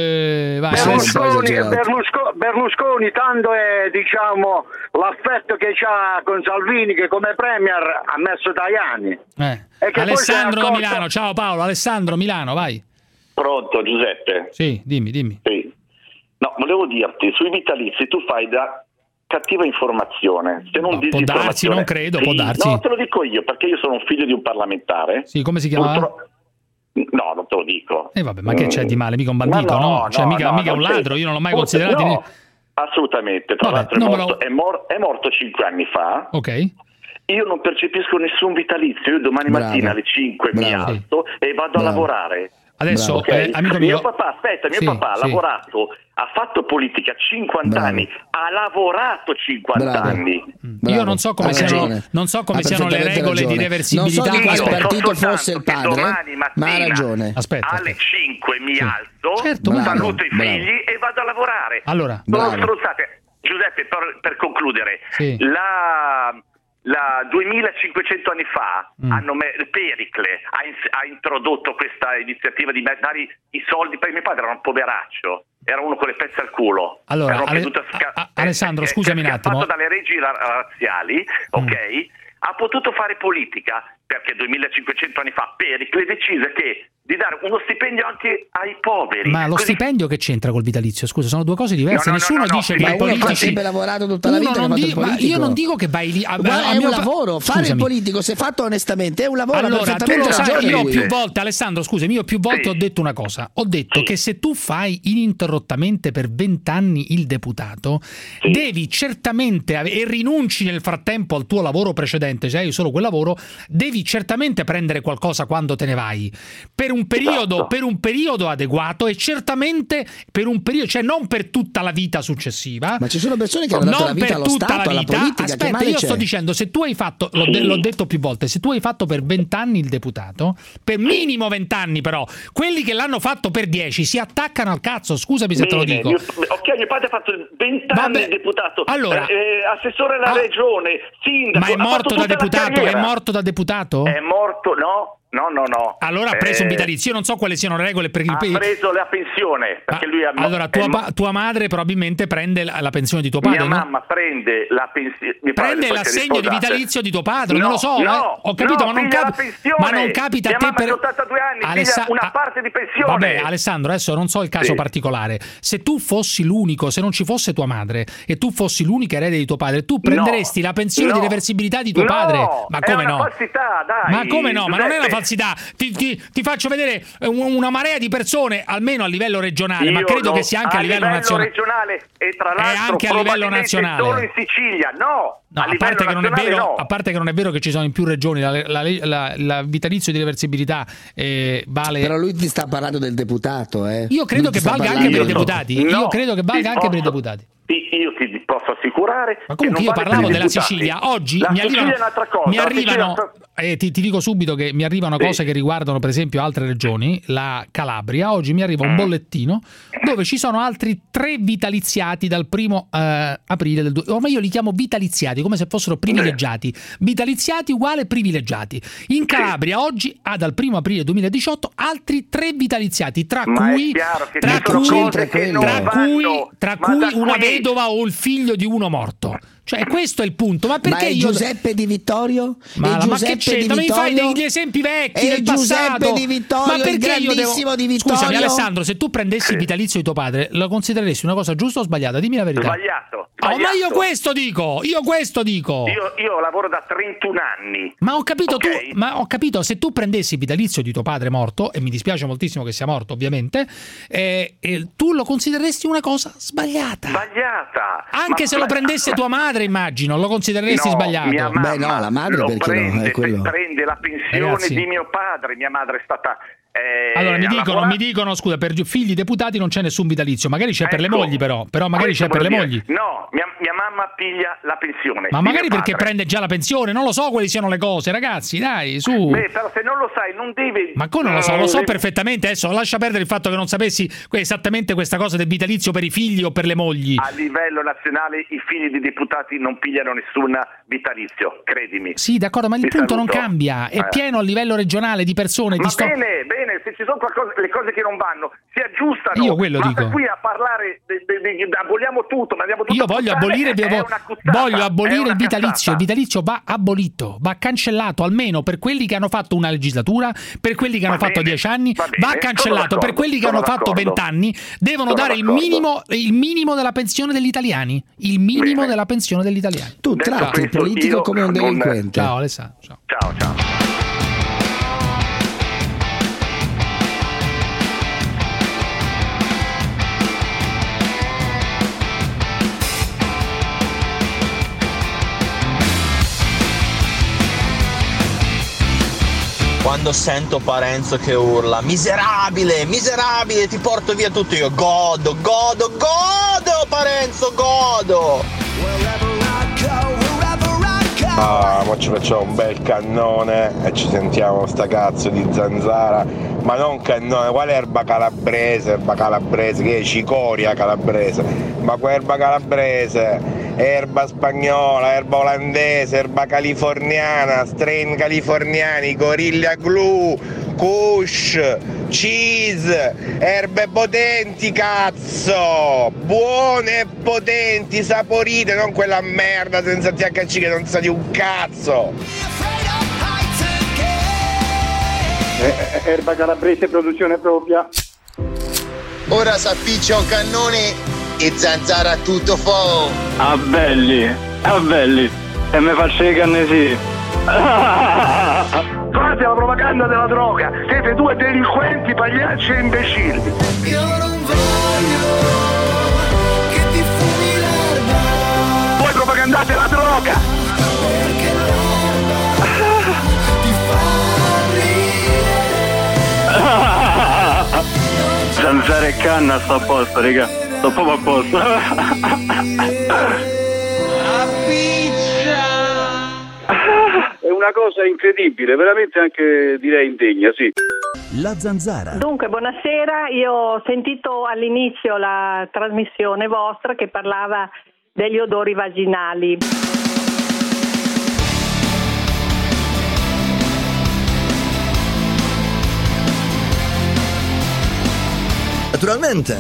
Berlusconi tanto è, diciamo, l'affetto che c'ha con Salvini, che come premier ha messo Tajani. Alessandro da Milano, ciao Paolo. Alessandro, Milano, vai. Pronto, Giuseppe? Sì, dimmi. Sì. No, volevo dirti, sui vitalizi tu fai da cattiva informazione. Se non può darsi, non credo, può darsi. No, te lo dico io, perché io sono un figlio di un parlamentare. Sì, come si chiama? No, non te lo dico. Vabbè, ma che c'è di male? Mica un bandito, no? Cioè, mica un ladro, io non l'ho mai considerato. No, assolutamente. Tra l'altro è morto 5 anni fa. Ok. Io non percepisco nessun vitalizio. Io domani mattina alle 5 mi alzo e vado a lavorare. Adesso, amico mio, papà ha lavorato, ha fatto politica 50 anni, ha lavorato 50 anni. Io non so come siano le regole di reversibilità. Non so di quale partito fosse il padre, ma ha ragione. Aspetta. Alle 5 mi alzo, saluto i figli e vado a lavorare. Allora, Giuseppe, per concludere, la 2500 anni fa Pericle ha introdotto questa iniziativa di dare i soldi, perché mio padre era un poveraccio, era uno con le pezze al culo. Allora, Alessandro, scusami un attimo. Fatto dalle leggi razziali, ha potuto fare politica perché 2500 anni fa Pericle decise di dare uno stipendio anche ai poveri. Ma lo stipendio che c'entra col vitalizio? Scusa, sono due cose diverse. Nessuno dice che i politici... ha sempre lavorato tutta la vita. Ma io non dico che vai lì è un lavoro. Fare il politico, se fatto onestamente, è un lavoro. Allora, tu lo sai, io più volte, Alessandro, scusami, io più volte ho detto una cosa. Ho detto che se tu fai ininterrottamente per 20 anni il deputato, devi certamente e rinunci nel frattempo al tuo lavoro precedente, se hai solo quel lavoro, devi certamente prendere qualcosa quando te ne vai. Per un periodo adeguato e certamente per un periodo, cioè non per tutta la vita successiva. Ma ci sono persone che hanno dato la vita allo Stato, alla politica. Aspetta, io sto dicendo, se tu hai fatto, l'ho detto più volte, se tu hai fatto per 20 anni il deputato, per minimo 20 anni però, quelli che l'hanno fatto per 10 si attaccano al cazzo, scusami se te lo dico. Mio padre ha fatto 20 anni il deputato, assessore alla regione, sindaco. Ma è morto da deputato? È morto da deputato? È morto, no. Allora ha preso un vitalizio. Io non so quali siano le regole per il ha preso la pensione perché lui allora tua madre probabilmente prende la pensione di tuo padre. Mia mamma prende la pensione, prende l'assegno di vitalizio di tuo padre. Non lo so, ho capito, ma non capita a te per 82 anni, una parte di pensione. Vabbè, Alessandro, adesso non so il caso particolare. Se tu fossi l'unico, se non ci fosse tua madre e tu fossi l'unica erede di tuo padre, tu prenderesti la pensione di reversibilità di tuo padre. Ma come no? È una falsità, dai. Ma come no? Ma non è una falsità. Ti faccio vedere una marea di persone, almeno a livello regionale, ma credo che sia anche a livello nazionale. Regionale e tra l'altro anche a livello nazionale. Solo in Sicilia, a parte che non è vero che ci sono in più regioni, la vitalizio di reversibilità vale. Però lui ti sta parlando del deputato, Io credo che valga anche per i deputati. Io credo che valga anche per i deputati. Io ti posso assicurare. Ma comunque io parlavo della Sicilia. Oggi mi arrivano ti dico subito che mi arrivano cose che riguardano per esempio altre regioni, la Calabria. Oggi mi arriva un bollettino dove ci sono altri 3 vitaliziati dal 1 aprile del 2. Ormai io li chiamo vitaliziati come se fossero privilegiati. Vitaliziati uguale privilegiati. In Calabria oggi dal 1 aprile 2018 altri 3 vitaliziati, tra cui una vedova o il figlio di uno morto. Cioè questo è il punto. Ma perché Giuseppe Di Vittorio? Ma che c'entra? Mi fai degli esempi vecchi del passato. Giuseppe Di Vittorio, ma perché il grandissimo Di Vittorio? Scusami Alessandro, se tu prendessi il vitalizio di tuo padre, lo considereresti una cosa giusta o sbagliata? Dimmi la verità. Sbagliato. Ma io questo dico. Io lavoro da 31 anni. Ma ho capito, se tu prendessi il vitalizio di tuo padre morto, e mi dispiace moltissimo che sia morto ovviamente, tu lo considereresti una cosa sbagliata. Anche se lo prendesse tua madre, immagino, lo considereresti sbagliato. Mia mamma la madre perché prende la pensione di mio padre. Mia madre è stata allora mi dicono scusa, per figli deputati non c'è nessun vitalizio, magari c'è per le mogli, però magari c'è per le mogli. No, mia mamma piglia la pensione. Ma magari perché prende già la pensione, non lo so quali siano le cose, ragazzi, dai, su. Però se non lo sai non devi. Ma come non lo so? Lo so perfettamente. Adesso lascia perdere il fatto che non sapessi esattamente questa cosa del vitalizio per i figli o per le mogli. A livello nazionale i figli di deputati non pigliano nessun vitalizio, credimi. Sì, d'accordo, ma il punto non cambia. È pieno a livello regionale di persone. Bene, se ci sono le cose che non vanno, si aggiustano. Io quello dico. Qui a parlare aboliamo tutto, mandiamo tutto. Io voglio abolire il vitalizio. Il vitalizio va abolito, va cancellato, almeno per quelli che hanno fatto una legislatura, per quelli che hanno fatto 10 anni, va cancellato. Per quelli che hanno fatto 20 anni, devono dare il minimo della pensione degli italiani. Il minimo della pensione degli italiani. Tu tratti il politico come un delinquente. Ciao Alessandro. Ciao. Quando sento Parenzo che urla miserabile, ti porto via tutto, io godo, Parenzo, godo. Ma ci facciamo un bel cannone e ci sentiamo sta cazzo di zanzara, ma non cannone, quale erba calabrese, che è cicoria calabrese, ma quell'erba calabrese, erba spagnola, erba olandese, erba californiana, strain californiani, Gorilla Glue, Kush, cheese, erbe potenti, cazzo, buone e potenti, saporite, non quella merda senza THC che non sa di un cazzo. Erba calabrese, produzione propria. Ora s'appiccia un cannone e zanzara a tutto fuoco. Ah belli, e me faccio i cannesi. Fate la propaganda della droga, siete due delinquenti, pagliacci e imbecilli. Io non voglio che ti fumi l'erba. Voi propagandate la droga. Perché l'erba ti fa ridere. Zanzara e canna sto a posto, raga. Sto proprio a posto. È una cosa incredibile, veramente anche direi indegna, sì. La zanzara. Dunque, buonasera, io ho sentito all'inizio la trasmissione vostra che parlava degli odori vaginali. naturalmente.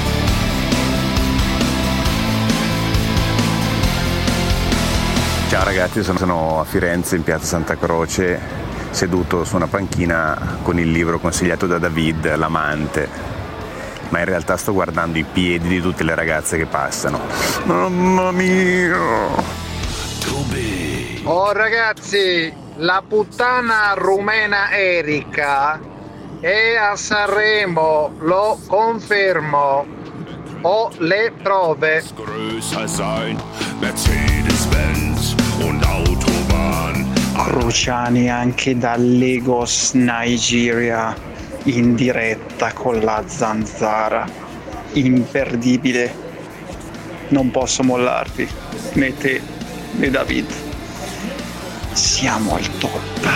Ciao ragazzi, sono a Firenze in piazza Santa Croce, seduto su una panchina con il libro consigliato da David, L'amante, ma in realtà sto guardando i piedi di tutte le ragazze che passano. Mamma mia! Oh ragazzi, la puttana rumena Erika è a Sanremo, lo confermo, ho le prove. Cruciani anche da Lagos, Nigeria, in diretta con la Zanzara, imperdibile, non posso mollarvi, né te né David, siamo al top.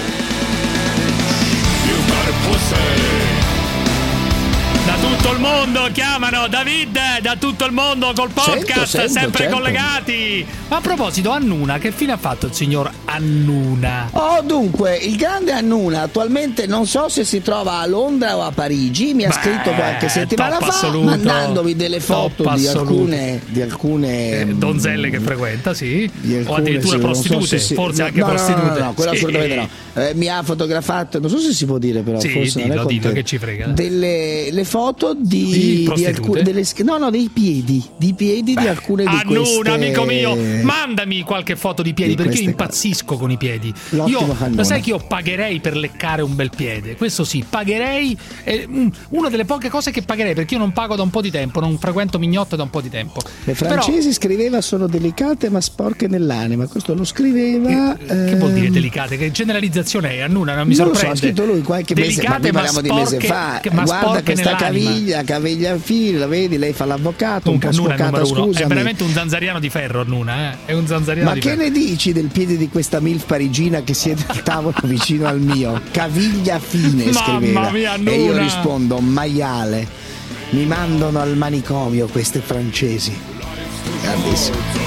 Da tutto il mondo chiamano David, da tutto il mondo col podcast, sempre collegati. Ma a proposito, Annuna, che fine ha fatto il signor Annuna? Oh, dunque, il grande Annuna attualmente non so se si trova a Londra o a Parigi, mi ha scritto qualche settimana fa, assoluto, mandandomi delle foto di alcune donzelle che frequenta, sì, o addirittura prostitute, forse anche prostitute. No, quello assolutamente no. Mi ha fotografato, non so se si può dire, però sì, forse dillo, che ci frega. Le foto di alcune dei piedi di alcune di queste. Annuna, amico mio, mandami qualche foto di piedi, perché io impazzisco con i piedi. Lo sai che io pagherei per leccare un bel piede, questo sì, pagherei, una delle poche cose che pagherei, perché io non pago da un po' di tempo, non frequento mignotte da un po' di tempo. Le francesi scriveva sono delicate ma sporche nell'anima, questo lo scriveva. Che vuol dire delicate? Che generalizzazione è, Annuna? Non mi sorprende. Non lo so, ha scritto lui qualche mese, ma parliamo di mese fa. Guarda questa caviglia fine, la vedi, lei fa l'avvocato, un po' scoccata, scusami. È veramente un zanzariano di ferro, Annuna, è un zanzariano di ferro. Ma che ne dici del piede di questa milf parigina che siede al tavolo vicino al mio? Caviglia fine, scriveva. Mamma mia, Annuna. E io rispondo, maiale, mi mandano al manicomio queste francesi. Grandissimo.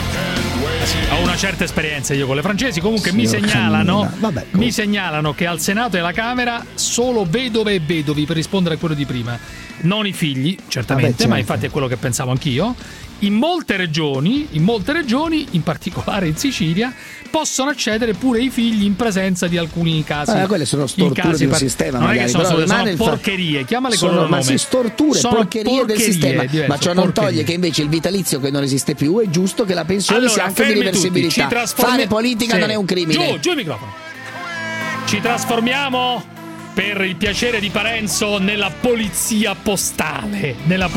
Ho una certa esperienza io con le francesi. Comunque mi segnalano che al Senato e alla Camera solo vedove e vedovi, per rispondere a quello di prima, non i figli, certamente, ma infatti è quello che pensavo anch'io. In molte regioni, in particolare in Sicilia, possono accedere pure i figli in presenza di alcuni casi. Quelle sono storture del sistema, non magari, è che sono porcherie, chiamale con il loro nome. Ma storture, porcherie del sistema. Ma ciò non toglie che invece il vitalizio, che non esiste più, è giusto che la pensione sia anche di reversibilità. Fare politica non è un crimine. Giù il microfono. Ci trasformiamo per il piacere di Parenzo nella polizia postale.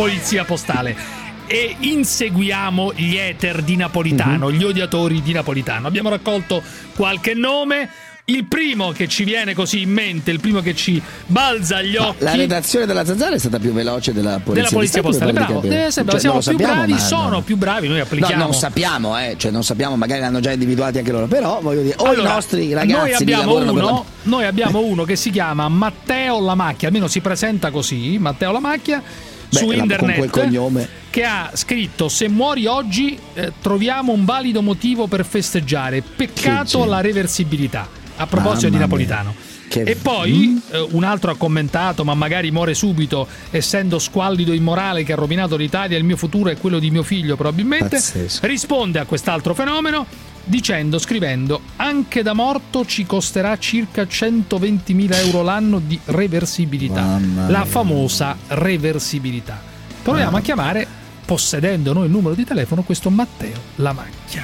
E inseguiamo gli hater di Napolitano, gli odiatori di Napolitano. Abbiamo raccolto qualche nome. Il primo che ci viene così in mente, il primo che ci balza agli occhi. La redazione della Zanzara è stata più veloce della polizia postale. Bravo, siamo più bravi, sono più bravi, noi applichiamo. No, non sappiamo, non sappiamo, magari l'hanno già individuati anche loro, però voglio dire, i nostri ragazzi noi abbiamo uno che si chiama Matteo La Macchia, almeno si presenta così, Matteo La Macchia. Su internet, con quel cognome, che ha scritto: se muori oggi troviamo un valido motivo per festeggiare, peccato la reversibilità, a proposito di Napolitano. E poi un altro ha commentato: ma magari muore subito, essendo squallido e immorale che ha rovinato l'Italia, il mio futuro è quello di mio figlio probabilmente. Pazzesco. Risponde a quest'altro fenomeno scrivendo: anche da morto ci costerà circa 120.000 euro l'anno di reversibilità, la famosa reversibilità. Proviamo a chiamare, possedendo noi il numero di telefono, questo Matteo La Macchia.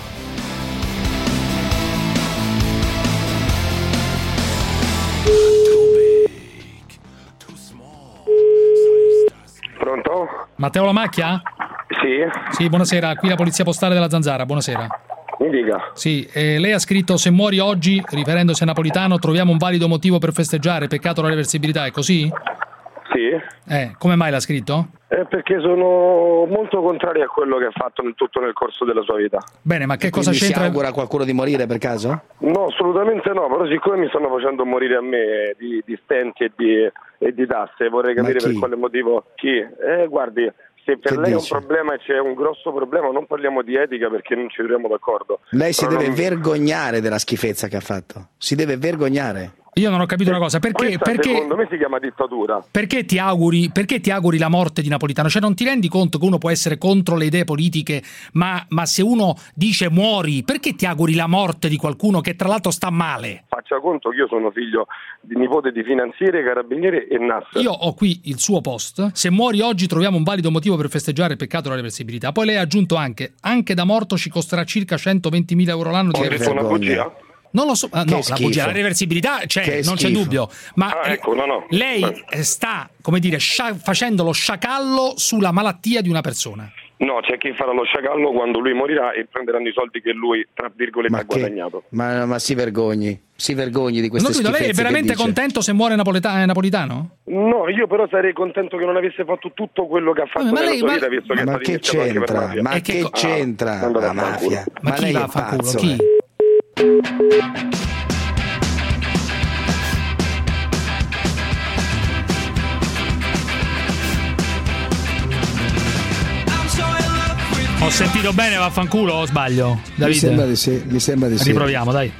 Pronto? Matteo La Macchia? Sì, buonasera, qui la polizia postale della Zanzara, buonasera. Mi dica. Sì, lei ha scritto: se muori oggi, riferendosi a Napolitano, troviamo un valido motivo per festeggiare, peccato la reversibilità, è così? Sì. Come mai l'ha scritto? Perché sono molto contrario a quello che ha fatto nel corso della sua vita. Bene, ma che cosa c'entra? Si augura a qualcuno di morire per caso? No, assolutamente no, però siccome mi stanno facendo morire a me di stenti e di tasse, vorrei capire per quale motivo. Chi? Guardi, se per lei è un problema e c'è un grosso problema, non parliamo di etica perché non ci troviamo d'accordo. Lei si deve vergognare della schifezza che ha fatto. Si deve vergognare. Io non ho capito una cosa, perché secondo me si chiama dittatura. Perché ti auguri la morte di Napolitano? Cioè non ti rendi conto che uno può essere contro le idee politiche, ma se uno dice muori, perché ti auguri la morte di qualcuno che tra l'altro sta male? Faccia conto che io sono figlio di nipote di finanzieri, carabinieri e Nasser. Io ho qui il suo post: se muori oggi troviamo un valido motivo per festeggiare, peccato la reversibilità. Poi lei ha aggiunto anche da morto ci costerà circa 120.000 euro l'anno di reversibilità. Una bugia? Non lo so, no, la bugia, la reversibilità c'è, non c'è dubbio, ma ecco, no. lei sta, come dire, facendo lo sciacallo sulla malattia di una persona. No, c'è chi farà lo sciacallo quando lui morirà e prenderanno i soldi che lui, tra virgolette, ha guadagnato. Ma si vergogni di queste schifezze. Lei è veramente contento se muore Napolitano? No, io però sarei contento che non avesse fatto tutto quello che ha fatto nella sua vita, visto che è stato iniziato anche per mafia. Ma che c'entra la mafia? Ma chi va a fa culo? Chi? Ho sentito bene, vaffanculo, o sbaglio? Davide? Mi sembra di sì. Riproviamo, dai.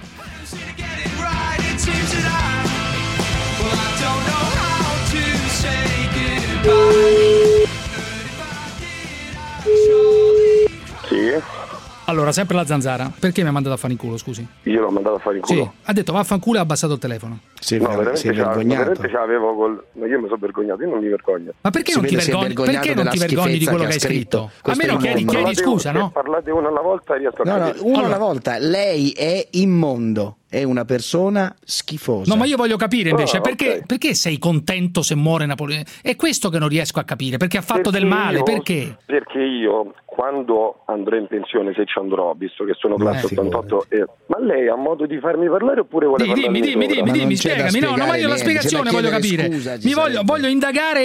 Sì. Allora, sempre la Zanzara. Perché mi ha mandato a fare in culo, scusi? Io l'ho mandato a fare in culo? Sì, ha detto vaffanculo e ha abbassato il telefono. Veramente ce l'avevo ma io mi sono vergognato, io non mi vergogno. Ma perché non ti vergogni di quello che hai scritto? A meno chiedi scusa, no? Parlate uno alla volta e riesco a capire. Uno alla volta. Lei è immondo. È una persona schifosa. No, ma io voglio capire invece perché sei contento se muore Napoleone? È questo che non riesco a capire, perché ha fatto del male, perché? Perché io quando andrò in pensione, se ci andrò, visto che sono classe 88, ma lei ha modo di farmi parlare oppure vuole parlarmi? Dimmi, spiegami. No, ma io la spiegazione voglio capire. Voglio indagare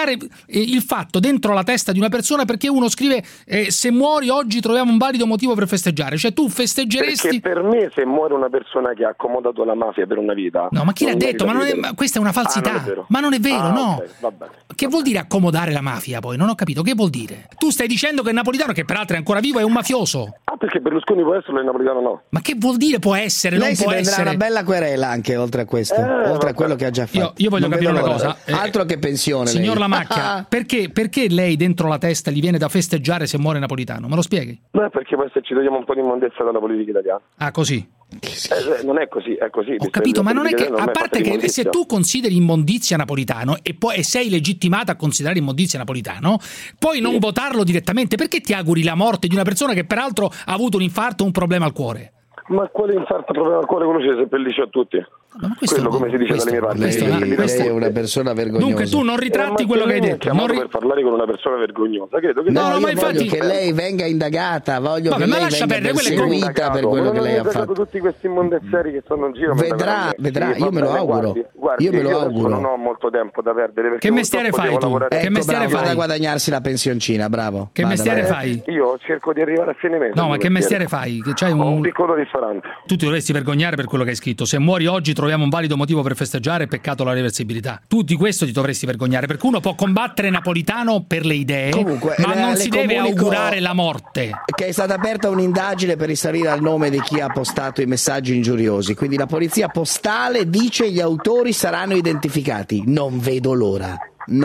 il fatto dentro la testa di una persona, perché uno scrive se muori oggi troviamo un valido motivo per festeggiare. Cioè tu festeggeresti? Perché per me se muore una persona che ha accomodato la mafia per una vita. No, ma chi l'ha detto? Ma questa è una falsità. Ma non è vero, no. Okay, che vuol dire accomodare la mafia poi? Non ho capito, che vuol dire? Tu stai dicendo che Napolitano, che peraltro è ancora vivo, è un mafioso. Perché Berlusconi può esserlo e Napolitano no. Ma che vuol dire può essere? Lei non si può prenderà essere una bella querela anche oltre a questo, oltre a quello che ha già fatto. Io voglio capire una cosa. Altro che pensione. Signor Lamacchia, perché lei dentro la testa gli viene da festeggiare se muore Napolitano? Me lo spieghi? Perché poi se ci togliamo un po' di immondezza dalla politica italiana. Ah, così? Non è così, è così. Ho capito, ma non è che, a parte che se tu consideri immondizia Napolitano e poi sei legittimato a considerare immondizia Napolitano, puoi non votarlo direttamente. Perché ti auguri la morte di una persona che peraltro ha avuto un infarto o un problema al cuore? Ma quale infarto, problema al cuore, quello ci seppellisce a tutti. Quello, come si dice dalle mie parti. Lei è una persona vergognosa. Dunque tu non ritratti quello che hai detto. Per parlare con una persona vergognosa, credo che no, ma infatti che lei venga indagata, voglio che lei venga perseguita per quello che lei ha fatto. Tutti questi immondezzeri che stanno in giro. Vedrà, io me lo auguro. Io me lo auguro. Non ho molto tempo da perdere. Che mestiere fai tu? Che mestiere fai? Da guadagnarsi la pensioncina, bravo. Che mestiere fai? Io cerco di arrivare a fine mese. No, ma che mestiere fai? C'hai un piccolo ristorante. Tu ti dovresti vergognare per quello che hai scritto. Se muori oggi troviamo un valido motivo per festeggiare, peccato la reversibilità. Tu di questo ti dovresti vergognare, perché uno può combattere Napolitano per le idee. Comunque, ma non si deve augurare la morte. Che è stata aperta un'indagine per risalire al nome di chi ha postato i messaggi ingiuriosi, quindi la polizia postale dice gli autori saranno identificati. Non vedo l'ora.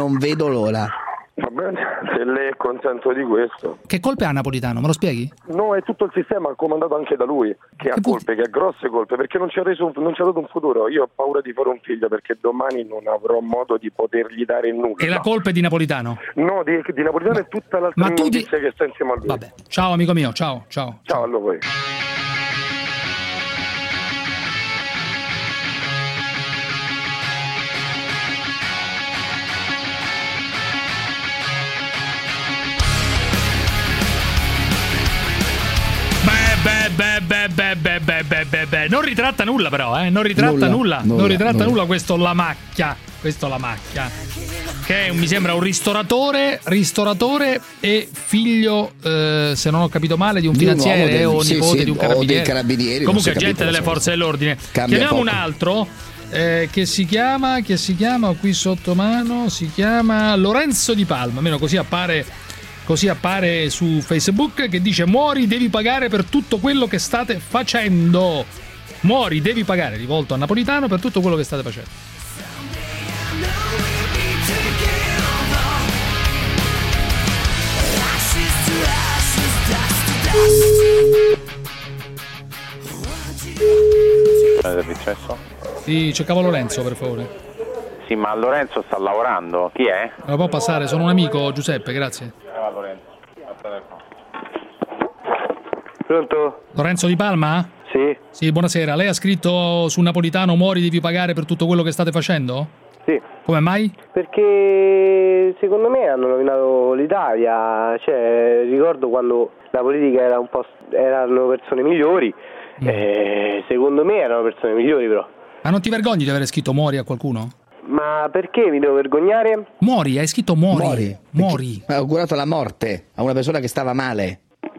Va bene, se lei è contento di questo. Che colpe ha Napolitano? Me lo spieghi? No, è tutto il sistema comandato anche da lui, che ha colpe, che ha grosse colpe, perché non ci ha dato un futuro. Io ho paura di fare un figlio perché domani non avrò modo di potergli dare nulla. E la colpa è di Napolitano? No, di Napolitano è tutta l'altra notizia che sta insieme a lui. Vabbè, ciao amico mio, ciao. Ciao a voi. Beh. Non ritratta nulla però, non ritratta nulla questo Lamacchia, che è, mi sembra un ristoratore e figlio, se non ho capito male, di un finanziere o nipote di un carabiniere. O dei carabinieri. Comunque agente delle forze dell'ordine. Chiamiamo un altro che si chiama qui sotto mano, si chiama Lorenzo Di Palma, almeno così appare su Facebook, che dice: muori, devi pagare per tutto quello che state facendo. Muori, devi pagare, rivolto a Napolitano per tutto quello che state facendo. Cosa è successo? Sì, cercavo Lorenzo, per favore. Sì, ma Lorenzo sta lavorando. Chi è? Me lo può passare? Sono un amico, Giuseppe, grazie. Lorenzo. Pronto? Lorenzo Di Palma? Sì. Sì, buonasera. Lei ha scritto su Napolitano muori, devi pagare per tutto quello che state facendo? Sì. Come mai? Perché secondo me hanno rovinato l'Italia, cioè ricordo quando la politica era un po' erano persone migliori, secondo me erano persone migliori però. Ma non ti vergogni di avere scritto muori a qualcuno? Ma perché mi devo vergognare? Muori, hai scritto muori. Muori. Ha augurato la morte a una persona che stava male.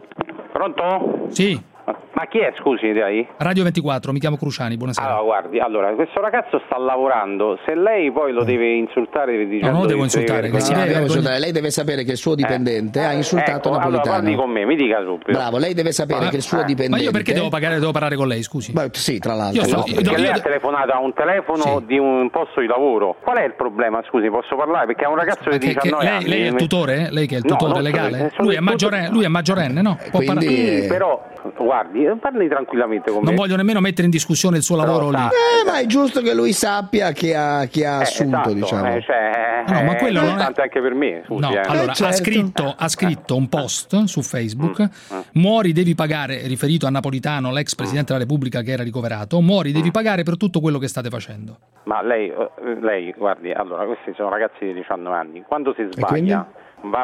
Pronto? Sì. Ma chi è, scusi, lei? Radio 24, mi chiamo Cruciani, buonasera. Allora, guardi, questo ragazzo sta lavorando, se lei poi lo deve insultare dicendo... No, non lo devo insultare, lei deve sapere che il suo dipendente ha insultato Napolitano. Allora parli con me, mi dica subito. Bravo, lei deve sapere che il suo dipendente... Ma io perché devo parlare con lei, scusi? Beh, sì, tra l'altro. Perché lei ha telefonato a un telefono di un posto di lavoro. Qual è il problema, scusi, posso parlare? Perché è un ragazzo di 19 anni. Lei è il tutore? Lei che è il tutore legale? Lui è maggiorenne, no? Sì, però, guardi, parli tranquillamente con me. Non voglio nemmeno mettere in discussione il suo lavoro lì. Ma è giusto che lui sappia che ha assunto, esatto, diciamo. No, ma quello è non è importante anche per me, scusi. No, allora certo. ha scritto un post su Facebook, muori devi pagare, riferito a Napolitano, l'ex Presidente della Repubblica che era ricoverato, muori devi pagare per tutto quello che state facendo. Ma lei guardi, allora, questi sono ragazzi di 19 anni, quando si sbaglia va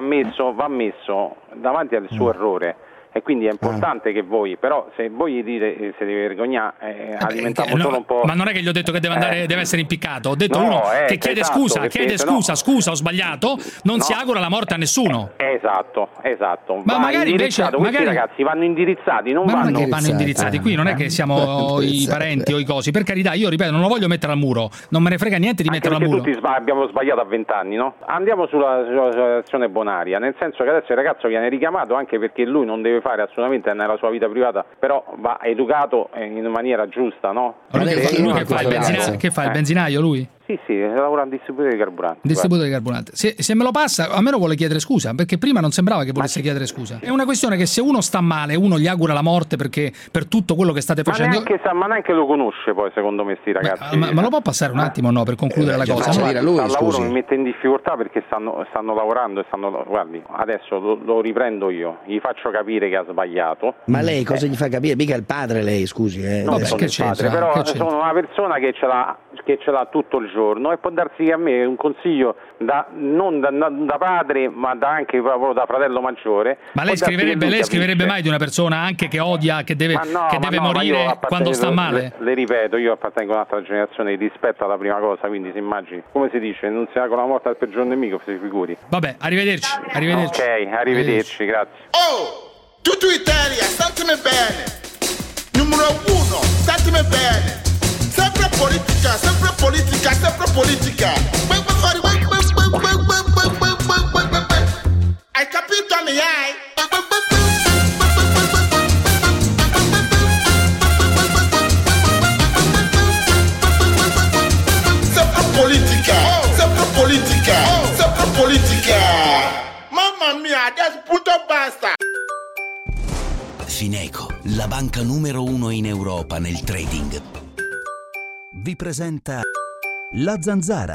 messo davanti al suo errore. E quindi è importante che voi, però se voi gli dite se deve vergognare, alimentiamo solo un po'. Ma non è che gli ho detto che deve essere impiccato, ho detto uno che chiede scusa, scusa, ho sbagliato, non si augura la morte a nessuno. Esatto. Ma magari invece questi ragazzi vanno indirizzati, non vanno indirizzati. Qui non è che siamo i parenti o i cosi, per carità, io ripeto, non lo voglio mettere al muro, non me ne frega niente di metterlo al muro. Tutti abbiamo sbagliato a 20 anni, no? Andiamo sulla situazione bonaria, nel senso che adesso il ragazzo viene richiamato anche perché lui non deve fare assolutamente nella sua vita privata, però va educato in maniera giusta, no? Lui che fa il benzinaio lui? Sì, lavora in distributore di carburante. Se me lo passa, a me lo vuole chiedere scusa, perché prima non sembrava che volesse chiedere scusa. È una questione che se uno sta male, uno gli augura la morte perché per tutto quello che state facendo. Ma neanche lo conosce poi, secondo me, sti ragazzi. Ma lo può passare un attimo, no, per concludere la cosa? Il lavoro mi mette in difficoltà perché stanno lavorando e guardi, adesso lo riprendo io, gli faccio capire che ha sbagliato. Ma lei cosa gli fa capire? Mica il padre lei, scusi. No, perché c'entra? Però sono una persona che ce l'ha tutto il giorno e può darsi che a me un consiglio non da padre ma anche proprio da fratello maggiore. Ma lei scriverebbe mai di una persona anche che odia, che deve morire quando sta male? Le ripeto, io appartengo a un'altra generazione di rispetto alla prima cosa, quindi si immagini, come si dice, non si ha con la morte al peggior nemico, si figuri. Vabbè, arrivederci. Ok, arrivederci, grazie. Oh, tutto Italia, statemi bene. Numero 1, statemi bene. Sempre politica, sempre politica, sempre politica. Hai capito, mi hai? Sempre politica, sempre politica, sempre politica. Mamma mia, adesso punto basta. Fineco, la banca numero 1 in Europa nel trading, vi presenta La Zanzara.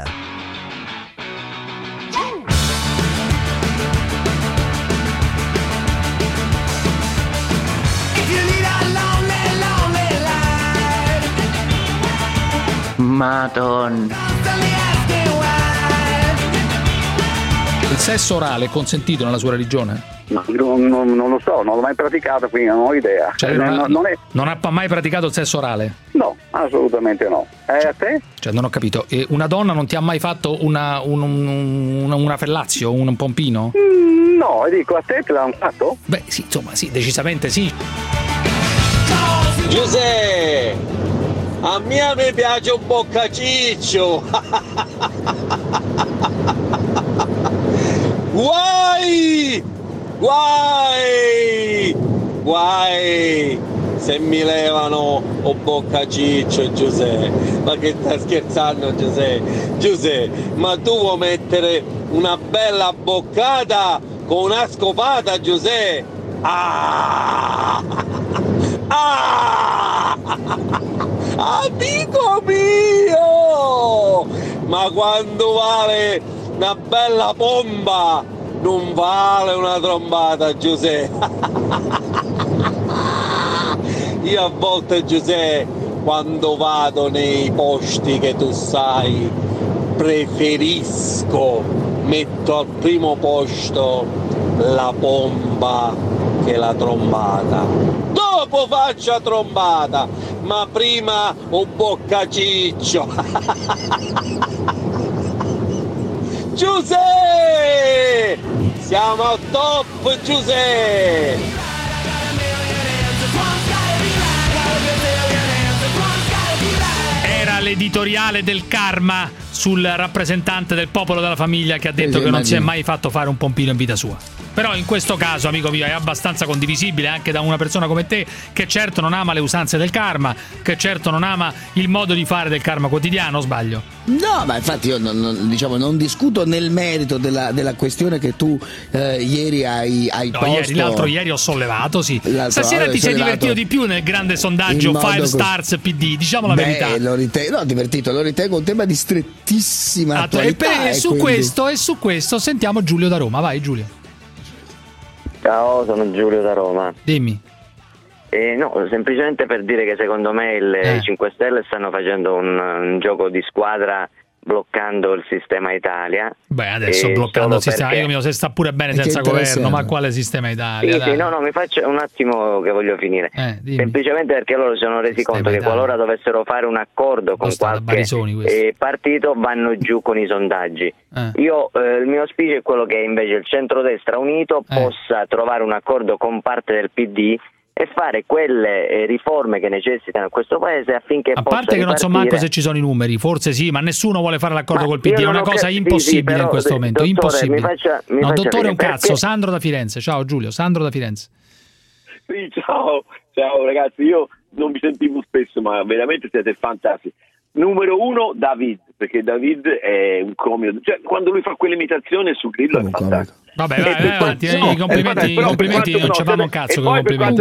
Madonna. Il sesso orale è consentito nella sua religione? No, non lo so, non l'ho mai praticato, quindi non ho idea. Cioè, non ha mai praticato il sesso orale? No, assolutamente no. A te? Cioè, non ho capito. E una donna non ti ha mai fatto una fellazio, un pompino? No, dico, a te l'hanno fatto? Beh, sì, insomma, sì, decisamente sì. Giuseppe, a me mi piace un boccaciccio. Guai! se mi levano o Boccaciccio, Giuseppe. Ma che stai scherzando, Giuseppe? Giuseppe, ma tu vuoi mettere una bella boccata con una scopata, Giuseppe? Amico mio! Ma quando vale una bella bomba non vale una trombata, Giuseppe. Io a volte, Giuseppe, quando vado nei posti che tu sai, preferisco, metto al primo posto la bomba che la trombata. Dopo faccio la trombata, ma prima un Boccaciccio. Giuseppe! Siamo al top, Giuseppe! Era l'editoriale del karma sul rappresentante del popolo della famiglia che ha detto che non si è mai fatto fare un pompino in vita sua. Però in questo caso, amico mio, è abbastanza condivisibile anche da una persona come te, che certo non ama le usanze del karma, che certo non ama il modo di fare del karma quotidiano, o sbaglio? No, ma infatti io non discuto nel merito della questione che tu ieri hai posto. L'altro ieri ho sollevato, sì. Stasera ti sei divertito di più nel grande sondaggio 5 Stars PD, diciamo la verità. Lo ritengo un tema di strettissima attualità. E su questo sentiamo Giulio da Roma. Vai, Giulio. Ciao, sono Giulio da Roma. Dimmi. No, semplicemente per dire che secondo me i 5 Stelle stanno facendo un gioco di squadra bloccando il sistema Italia. Beh, adesso bloccando il sistema, io mio, se sta pure bene senza governo, ma quale sistema Italia? Sì, no, mi faccio un attimo che voglio finire. Semplicemente perché loro si sono resi conto che qualora dovessero fare un accordo con qualche partito vanno giù con i sondaggi. Io il mio auspicio è quello che invece il centrodestra unito possa trovare un accordo con parte del PD e fare quelle riforme che necessitano a questo paese affinché possa parte che non so manco se ci sono i numeri, forse sì, ma nessuno vuole fare l'accordo col PD, è una cosa impossibile in questo momento, dottore, impossibile. No, dottore è un cazzo, Sandro da Firenze. Ciao Giulio, Sandro da Firenze. Sì, ciao ragazzi, io non vi sentivo spesso, ma veramente siete fantastici. Numero 1 David, perché David è un comico, cioè quando lui fa quell'imitazione su Grillo è fantastico. Vabbè, vai avanti, i complimenti non c'avamo un cazzo con i complimenti.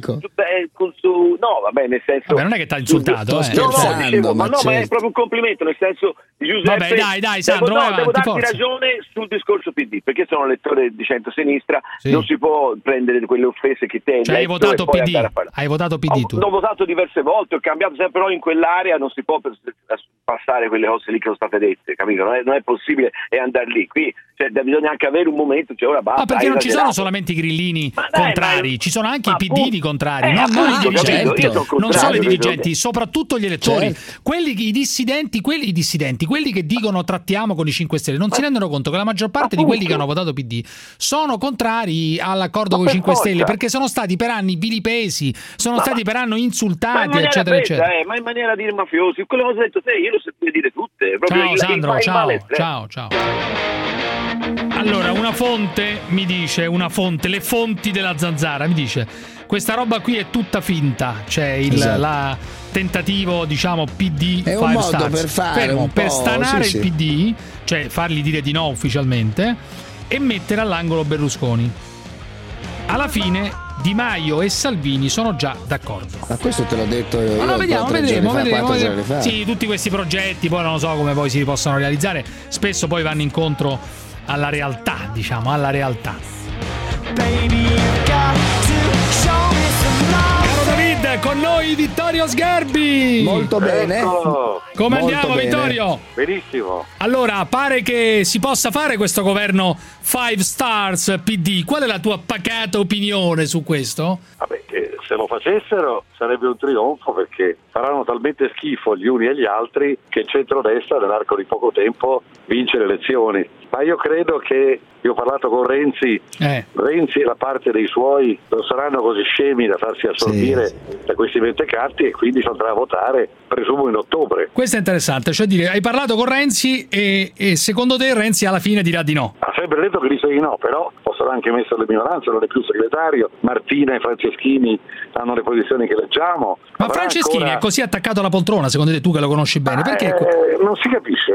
No, vabbè, nel senso... Vabbè, non è che ti ha insultato, dicevo, ma è proprio un complimento, nel senso... Giuseppe, vabbè, dai, Sandro, devo darti ragione sul discorso PD, perché sono lettore di centro-sinistra, non si può prendere quelle offese che te hai hai votato PD, hai votato PD tu? Ho votato diverse volte, ho cambiato sempre, però in quell'area non si può passare quelle cose lì che sono state dette, capito? Non è possibile andare lì, qui bisogna anche avere un momento, ora basta. Ma perché non ci sono solamente i grillini contrari, ci sono anche i PDini contrari, non i dirigenti, non solo i dirigenti, soprattutto gli elettori, i dissidenti, quelli che dicono trattiamo con i 5 Stelle, non si rendono conto che la maggior parte di quelli che hanno votato PD sono contrari all'accordo con i 5 Stelle, perché sono stati per anni vilipesi, sono stati per anni insultati, eccetera, eccetera. Ma in maniera di dire mafiosi, quello che ho detto te, io lo sapevo dire tutte. Ciao Sandro, ciao. Allora, una fonte mi dice, le fonti della Zanzara mi dice, questa roba qui è tutta finta, cioè la tentativo, diciamo, PD è 5 un modo Stars per fare per stanare il PD, cioè fargli dire di no ufficialmente e mettere all'angolo Berlusconi. Alla fine Di Maio e Salvini sono già d'accordo. Ma questo te l'ho detto io. Ma vedremo. Sì, tutti questi progetti poi non lo so come poi si possono realizzare, spesso poi vanno incontro alla realtà, diciamo, alla realtà. Caro David, con noi Vittorio Sgarbi. Molto bene. Come andiamo, Vittorio? Benissimo. Allora, pare che si possa fare questo governo 5 Stars PD. Qual è la tua pacata opinione su questo? Vabbè, se lo facessero sarebbe un trionfo, perché faranno talmente schifo gli uni e gli altri che il centrodestra nell'arco di poco tempo vince le elezioni. Ma io credo che, io ho parlato con Renzi e la parte dei suoi non saranno così scemi da farsi assorbire da questi mentecatti, e quindi si andrà a votare, presumo, in ottobre. Questo è interessante, cioè dire, hai parlato con Renzi e secondo te Renzi alla fine dirà di no? Ha sempre detto che dice di no, però posso avrà anche messo le minoranze, non è più segretario, Martina e Franceschini hanno le posizioni che leggiamo. Ma Franceschini è così attaccato alla poltrona, secondo te, tu che lo conosci bene? Perché? Non si capisce,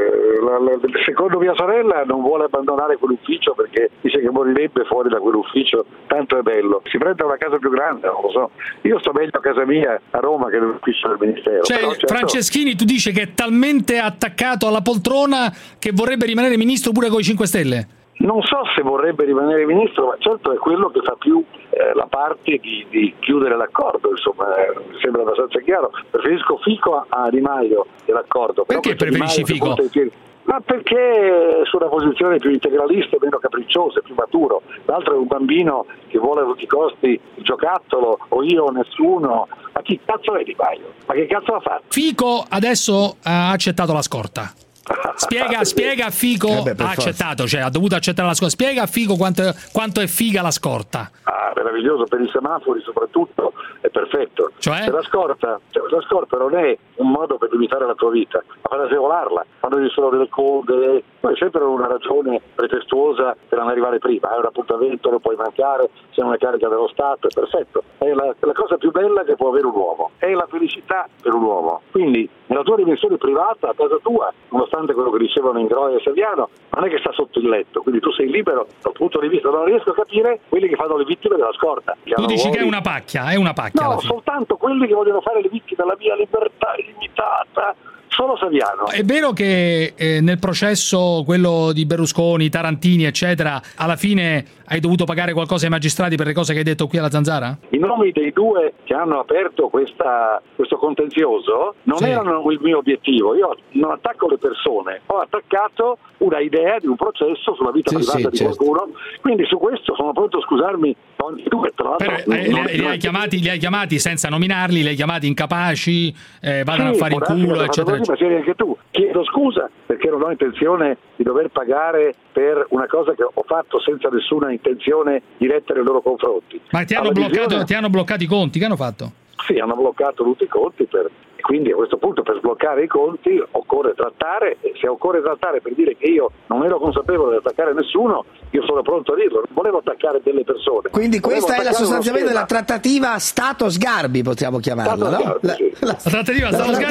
secondo mia sorella non vuole abbandonare quell'ufficio perché dice che morirebbe fuori da quell'ufficio, tanto è bello. Si prende una casa più grande, non lo so. Io sto meglio a casa mia a Roma che nell'ufficio del Ministero. Cioè, però, certo, Franceschini tu dici che è talmente attaccato alla poltrona che vorrebbe rimanere ministro pure con i 5 Stelle? Non so se vorrebbe rimanere ministro, ma certo è quello che fa più la parte di chiudere l'accordo, insomma, mi sembra abbastanza chiaro. Preferisco Fico a Di Maio dell'accordo. Perché preferisci Fico? Ma perché su una posizione più integralista, meno capricciosa, più maturo. L'altro è un bambino che vuole a tutti i costi il giocattolo, o io o nessuno. Ma chi cazzo è Di Maio? Ma che cazzo ha fatto? Fico adesso ha accettato la scorta. Spiega a Fico, ha accettato, cioè ha dovuto accettare la scorta. Spiega a Fico quanto è figa la scorta. Meraviglioso, per i semafori soprattutto è perfetto. Cioè? La scorta non è un modo per limitare la tua vita, ma per agevolarla. Quando ci sono delle code, poi è sempre una ragione pretestuosa per non arrivare prima. È un appuntamento, lo puoi mancare, se non è carica dello Stato, è perfetto. È la cosa più bella che può avere un uomo, è la felicità per un uomo. Quindi nella tua dimensione privata, a casa tua, nonostante quello che dicevano Ingroia e Saviano, non è che sta sotto il letto, quindi tu sei libero dal punto di vista. Non riesco a capire quelli che fanno le vittime della scorta. Tu dici che è una pacchia, è una pacchia. No, soltanto quelli che vogliono fare le vittime della mia libertà illimitata. Solo Saviano. È vero che nel processo, quello di Berlusconi, Tarantini, eccetera, alla fine hai dovuto pagare qualcosa ai magistrati per le cose che hai detto qui alla Zanzara? I nomi dei due che hanno aperto questo contenzioso non erano il mio obiettivo. Io non attacco le persone, ho attaccato una idea di un processo sulla vita privata di qualcuno, quindi su questo sono pronto a scusarmi ogni due. Tra l'altro, li hai chiamati senza nominarli, li hai chiamati incapaci, vadano a fare in culo, eccetera. Ma sei anche tu. Chiedo scusa perché non ho intenzione di dover pagare per una cosa che ho fatto senza nessuna intenzione diretta nei loro confronti. Ma ti hanno bloccato i conti? Che hanno fatto? Sì, hanno bloccato tutti i conti quindi a questo punto per sbloccare i conti occorre trattare, e se occorre trattare per dire che io non ero consapevole di attaccare nessuno, io sono pronto a dirlo, non volevo attaccare delle persone. Quindi questa è sostanzialmente la trattativa Stato-Sgarbi, possiamo chiamarla, no? La trattativa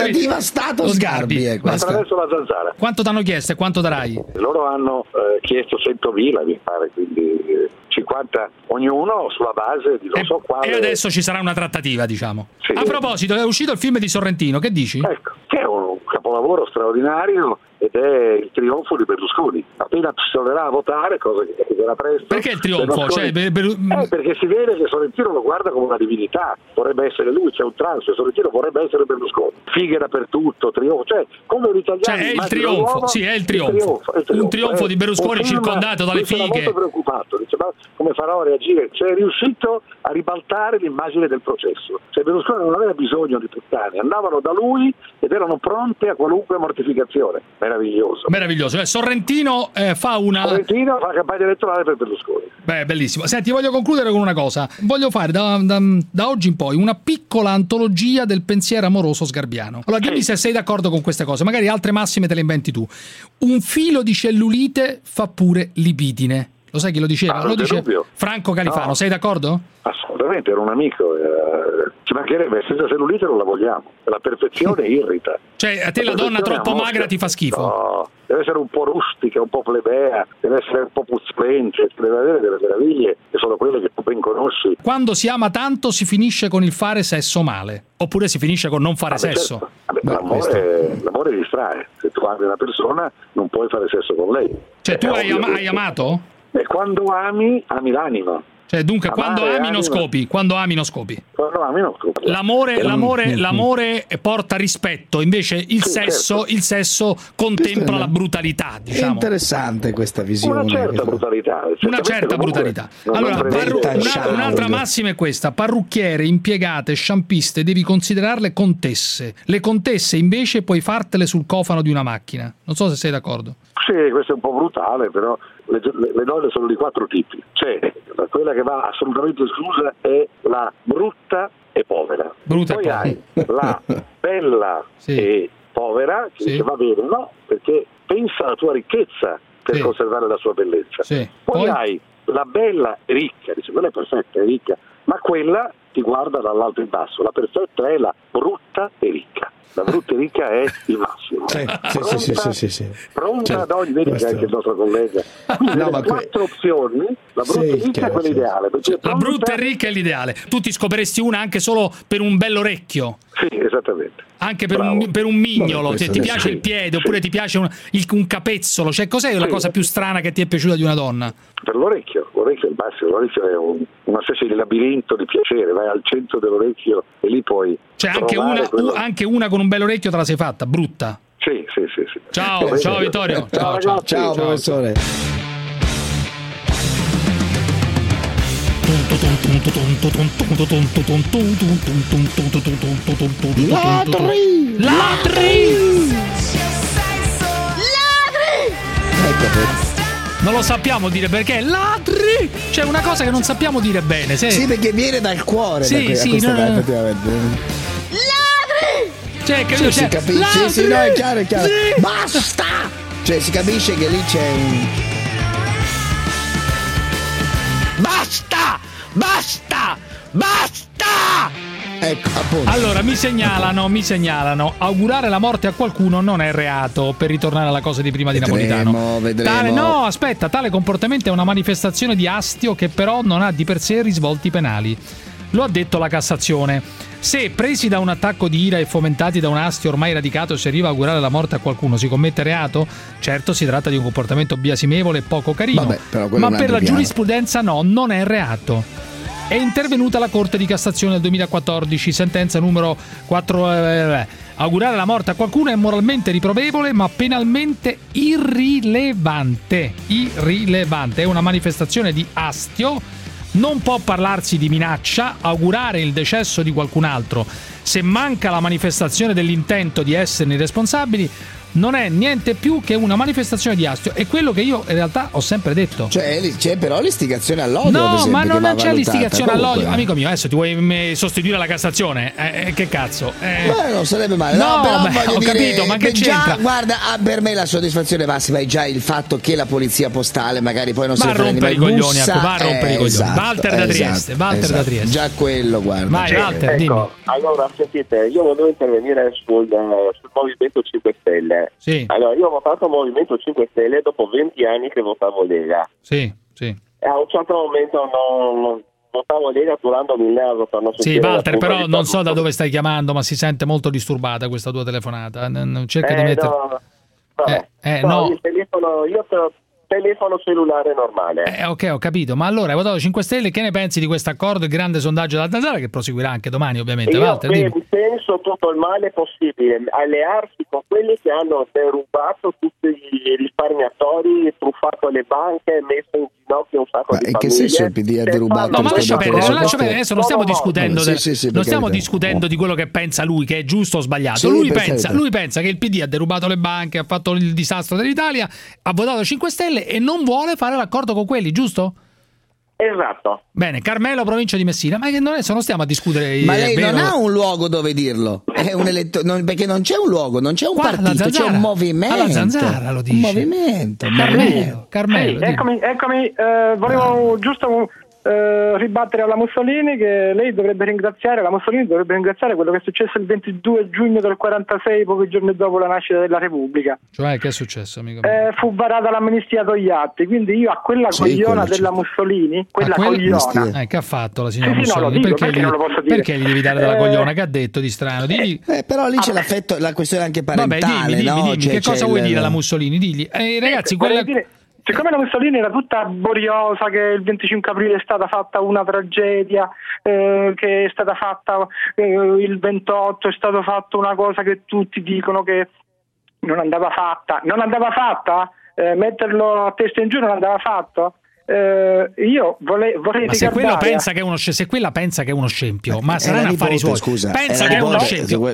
Stato-Sgarbi. Attraverso la Zanzara. Quanto ti hanno chiesto e quanto darai? Loro hanno chiesto 100.000, mi pare, quindi 50 ognuno sulla base di non so quale. E adesso ci sarà una trattativa, diciamo. Sì. A proposito, è uscito il film di Sorrentino, che dici? Ecco, che è un capolavoro straordinario ed è il trionfo di Berlusconi. Appena si tornerà a votare, cosa che era presto. Perché il trionfo? Perché si vede che Sorrentino lo guarda come una divinità, vorrebbe essere lui, c'è un transfer, Sorrentino vorrebbe essere Berlusconi. Fighe dappertutto, trionfo, cioè come gli italiani. Cioè è il trionfo, sì, è il trionfo. Un trionfo di Berlusconi circondato dalle fighe. Sono molto preoccupato, dice, ma come farò a reagire? Cioè è riuscito a ribaltare l'immagine del processo. Cioè Berlusconi non aveva bisogno di puttane, andavano da lui ed erano pronte a qualunque mortificazione. Meraviglioso. Sorrentino fa campagna elettorale per Berlusconi. Beh, bellissimo. Senti, voglio concludere con una cosa. Voglio fare da oggi in poi una piccola antologia del pensiero amoroso sgarbiano. Allora dimmi se sei d'accordo con queste cose, magari altre massime te le inventi tu. Un filo di cellulite fa pure libidine. Lo sai chi lo diceva? Lo dice Franco Califano. No. Sei d'accordo? Assolutamente, era un amico. Ci mancherebbe, senza cellulite non la vogliamo. La perfezione irrita. Cioè, a te la donna troppo magra ti fa schifo? No, deve essere un po' rustica, un po' plebea, deve essere un po' puzzolente, deve avere delle meraviglie che sono quelle che tu ben conosci. Quando si ama tanto si finisce con il fare sesso male, oppure si finisce con non fare sesso. Certo. L'amore distrae. Se tu ami una persona non puoi fare sesso con lei. Cioè tu hai amato? E quando ami l'anima. Cioè, dunque, quando ami non scopi. L'amore porta rispetto, invece il sesso contempla la brutalità, diciamo. È interessante questa visione. Una certa brutalità. Allora, un'altra massima è questa: parrucchiere, impiegate, sciampiste, devi considerarle contesse. Le contesse invece puoi fartele sul cofano di una macchina. Non so se sei d'accordo. Sì, questo è un po' brutale, però le donne sono di 4 tipi. C'è quella che va assolutamente esclusa, è la brutta e povera. Poi hai la bella e povera, che dice va bene, no, perché pensa alla tua ricchezza per conservare la sua bellezza. Poi hai la bella è ricca, dice quella è perfetta, è ricca, ma quella ti guarda dall'alto in basso, la perfetta è la brutta e ricca. La brutta e ricca è il massimo. Sì. Pronta ad ogni, vedi che anche il nostro collega. Quindi quattro opzioni, la brutta e ricca è quella ideale. La brutta e ricca è l'ideale. Tu ti scoperesti una anche solo per un bell'orecchio. Sì, esattamente. Anche per un mignolo, se ti piace il piede, oppure ti piace un capezzolo. Cioè, cos'è la cosa più strana che ti è piaciuta di una donna? Per l'orecchio è il massimo, l'orecchio è una specie di labirinto di piacere, vai al centro dell'orecchio e lì puoi. Cioè anche una con un bel orecchio te la sei fatta, brutta. Sì. Ciao Vittorio. Ciao professore. Non lo sappiamo dire perché ladri! C'è una cosa che non sappiamo dire bene. Sì, perché viene dal cuore. Ladri! Cioè, che si capisce? Ladri! Sì, no, è chiaro. Sì. Basta! Cioè, si capisce che lì c'è un. Basta! Ecco, appunto. Allora, mi segnalano. Augurare la morte a qualcuno non è reato, per ritornare alla cosa di prima di Napolitano. Vedremo. Tale comportamento è una manifestazione di astio che però non ha di per sé risvolti penali. Lo ha detto la Cassazione. Se presi da un attacco di ira e fomentati da un astio ormai radicato si arriva a augurare la morte a qualcuno, si commette reato? Certo, si tratta di un comportamento biasimevole e poco carino. Ma per la giurisprudenza non è reato. È intervenuta la Corte di Cassazione nel 2014, sentenza numero 4. Augurare la morte a qualcuno è moralmente riprovevole, ma penalmente irrilevante. È una manifestazione di astio. Non può parlarsi di minaccia. Augurare il decesso di qualcun altro, se manca la manifestazione dell'intento di esserne responsabili, non è niente più che una manifestazione di astio. È quello che io in realtà ho sempre detto. C'è però l'istigazione all'odio. No, ma non c'è l'istigazione all'odio. Amico mio, adesso ti vuoi sostituire la Cassazione? Che cazzo? Non sarebbe male. Ho capito, ma che c'entra? Guarda, per me la soddisfazione massima è già il fatto che la polizia postale magari poi non si rompe i coglioni. Va a rompere i coglioni. Walter da Trieste. Già quello, guarda. Vai, Walter, dimmi. Allora, sentite, io volevo intervenire sul Movimento 5 Stelle. Sì. Allora, io ho votato Movimento 5 Stelle dopo 20 anni che votavo Lega. Sì. E a un certo momento non votavo Lega turandomi il naso per non sentire. Sì, Walter, però non so da dove stai chiamando, ma si sente molto disturbata questa tua telefonata. Cerca di mettere. No, il telefono, io telefono cellulare normale. Ok, ho capito. Ma allora hai votato 5 Stelle, che ne pensi di questo accordo, il grande sondaggio da Zanzara che proseguirà anche domani, ovviamente? Io penso tutto il male possibile, allearsi con quelli che hanno derubato tutti i risparmiatori, truffato le banche, messo in ginocchio un sacco di famiglie. In che senso il PD ha derubato? No, ma lascia perdere, adesso non stiamo discutendo non stiamo discutendo di quello che pensa lui, che è giusto o sbagliato. Lui pensa che il PD ha derubato le banche, ha fatto il disastro dell'Italia, ha votato 5 Stelle e non vuole fare l'accordo con quelli, giusto? Esatto. Bene, Carmelo, provincia di Messina. Ma non stiamo a discutere. Ma lei non ha un luogo dove dirlo. È un perché non c'è un luogo, non c'è un partito, c'è un movimento. Alla Zanzara lo dice. Un movimento. Carmelo. Eccomi. Volevo giusto ribattere alla Mussolini che lei dovrebbe ringraziare, la Mussolini dovrebbe ringraziare quello che è successo il 22 giugno del 46, pochi giorni dopo la nascita della Repubblica. Cioè, che è successo, amico mio? Fu varata l'amnistia Togliatti, quindi io a quella cogliona della Mussolini, cogliona. Che ha fatto la signora Mussolini? Perché gli devi dare della cogliona? Che ha detto di strano? Digli. Però lì c'è l'affetto, la questione anche parentale. Vabbè, dimmi, che cosa vuoi dire alla Mussolini? Digli. Ragazzi, siccome la Mussolini era tutta boriosa, che il 25 aprile è stata fatta una tragedia, che è stata fatta il 28, è stata fatta una cosa che tutti dicono che non andava fatta, metterlo a testa in giù non andava fatto. Io vorrei se quella pensa che è uno scempio, ma saranno affari suoi. Pensa che è uno scempio.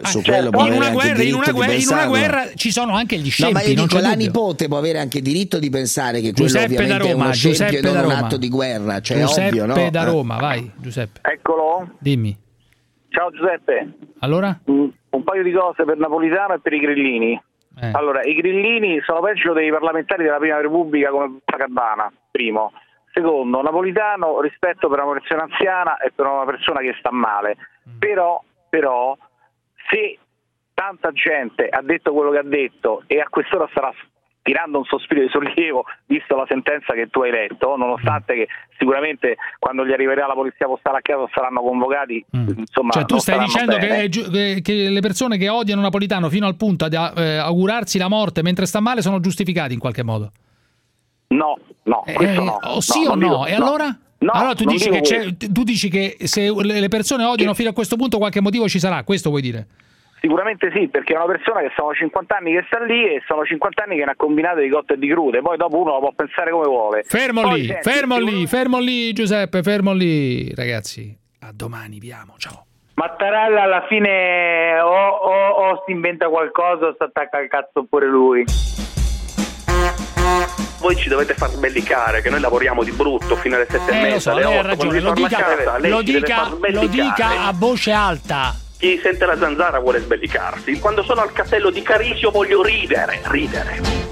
In una guerra ci sono anche gli scempi. No, ma io dico, la nipote può avere anche diritto di pensare che quello ovviamente è uno scempio e non un atto di guerra. Cioè, ovvio, no? Giuseppe da Roma, vai Giuseppe. Eccolo. Dimmi. Ciao Giuseppe. Allora? Un paio di cose per Napolitano e per i grillini. Allora, i grillini sono peggio dei parlamentari della Prima Repubblica come Cabana, primo. Secondo, Napolitano rispetto per una persona anziana e per una persona che sta male, però se tanta gente ha detto quello che ha detto e a quest'ora starà tirando un sospiro di sollievo visto la sentenza che tu hai letto, nonostante che sicuramente quando gli arriverà la polizia postale a casa saranno convocati, insomma, cioè tu stai dicendo che le persone che odiano Napolitano fino al punto di augurarsi la morte mentre sta male sono giustificati in qualche modo? No, questo no. Sì o no? E allora? No, allora tu dici che se le persone odiano fino a questo punto qualche motivo ci sarà, questo vuoi dire? Sicuramente sì, perché è una persona che sono 50 anni che sta lì e sono 50 anni che ne ha combinate di cotte e di crude, poi dopo uno lo può pensare come vuole. Fermo lì Giuseppe, fermo lì ragazzi, a domani, vi amo, ciao. Mattarella alla fine o si inventa qualcosa o si attacca al cazzo pure lui. Voi ci dovete far sbellicare che noi lavoriamo di brutto fino alle 7:30, alle 8. Lei ha ragione, lo dica a voce alta. Chi sente la Zanzara vuole sbellicarsi. Quando sono al castello di Carisio voglio ridere.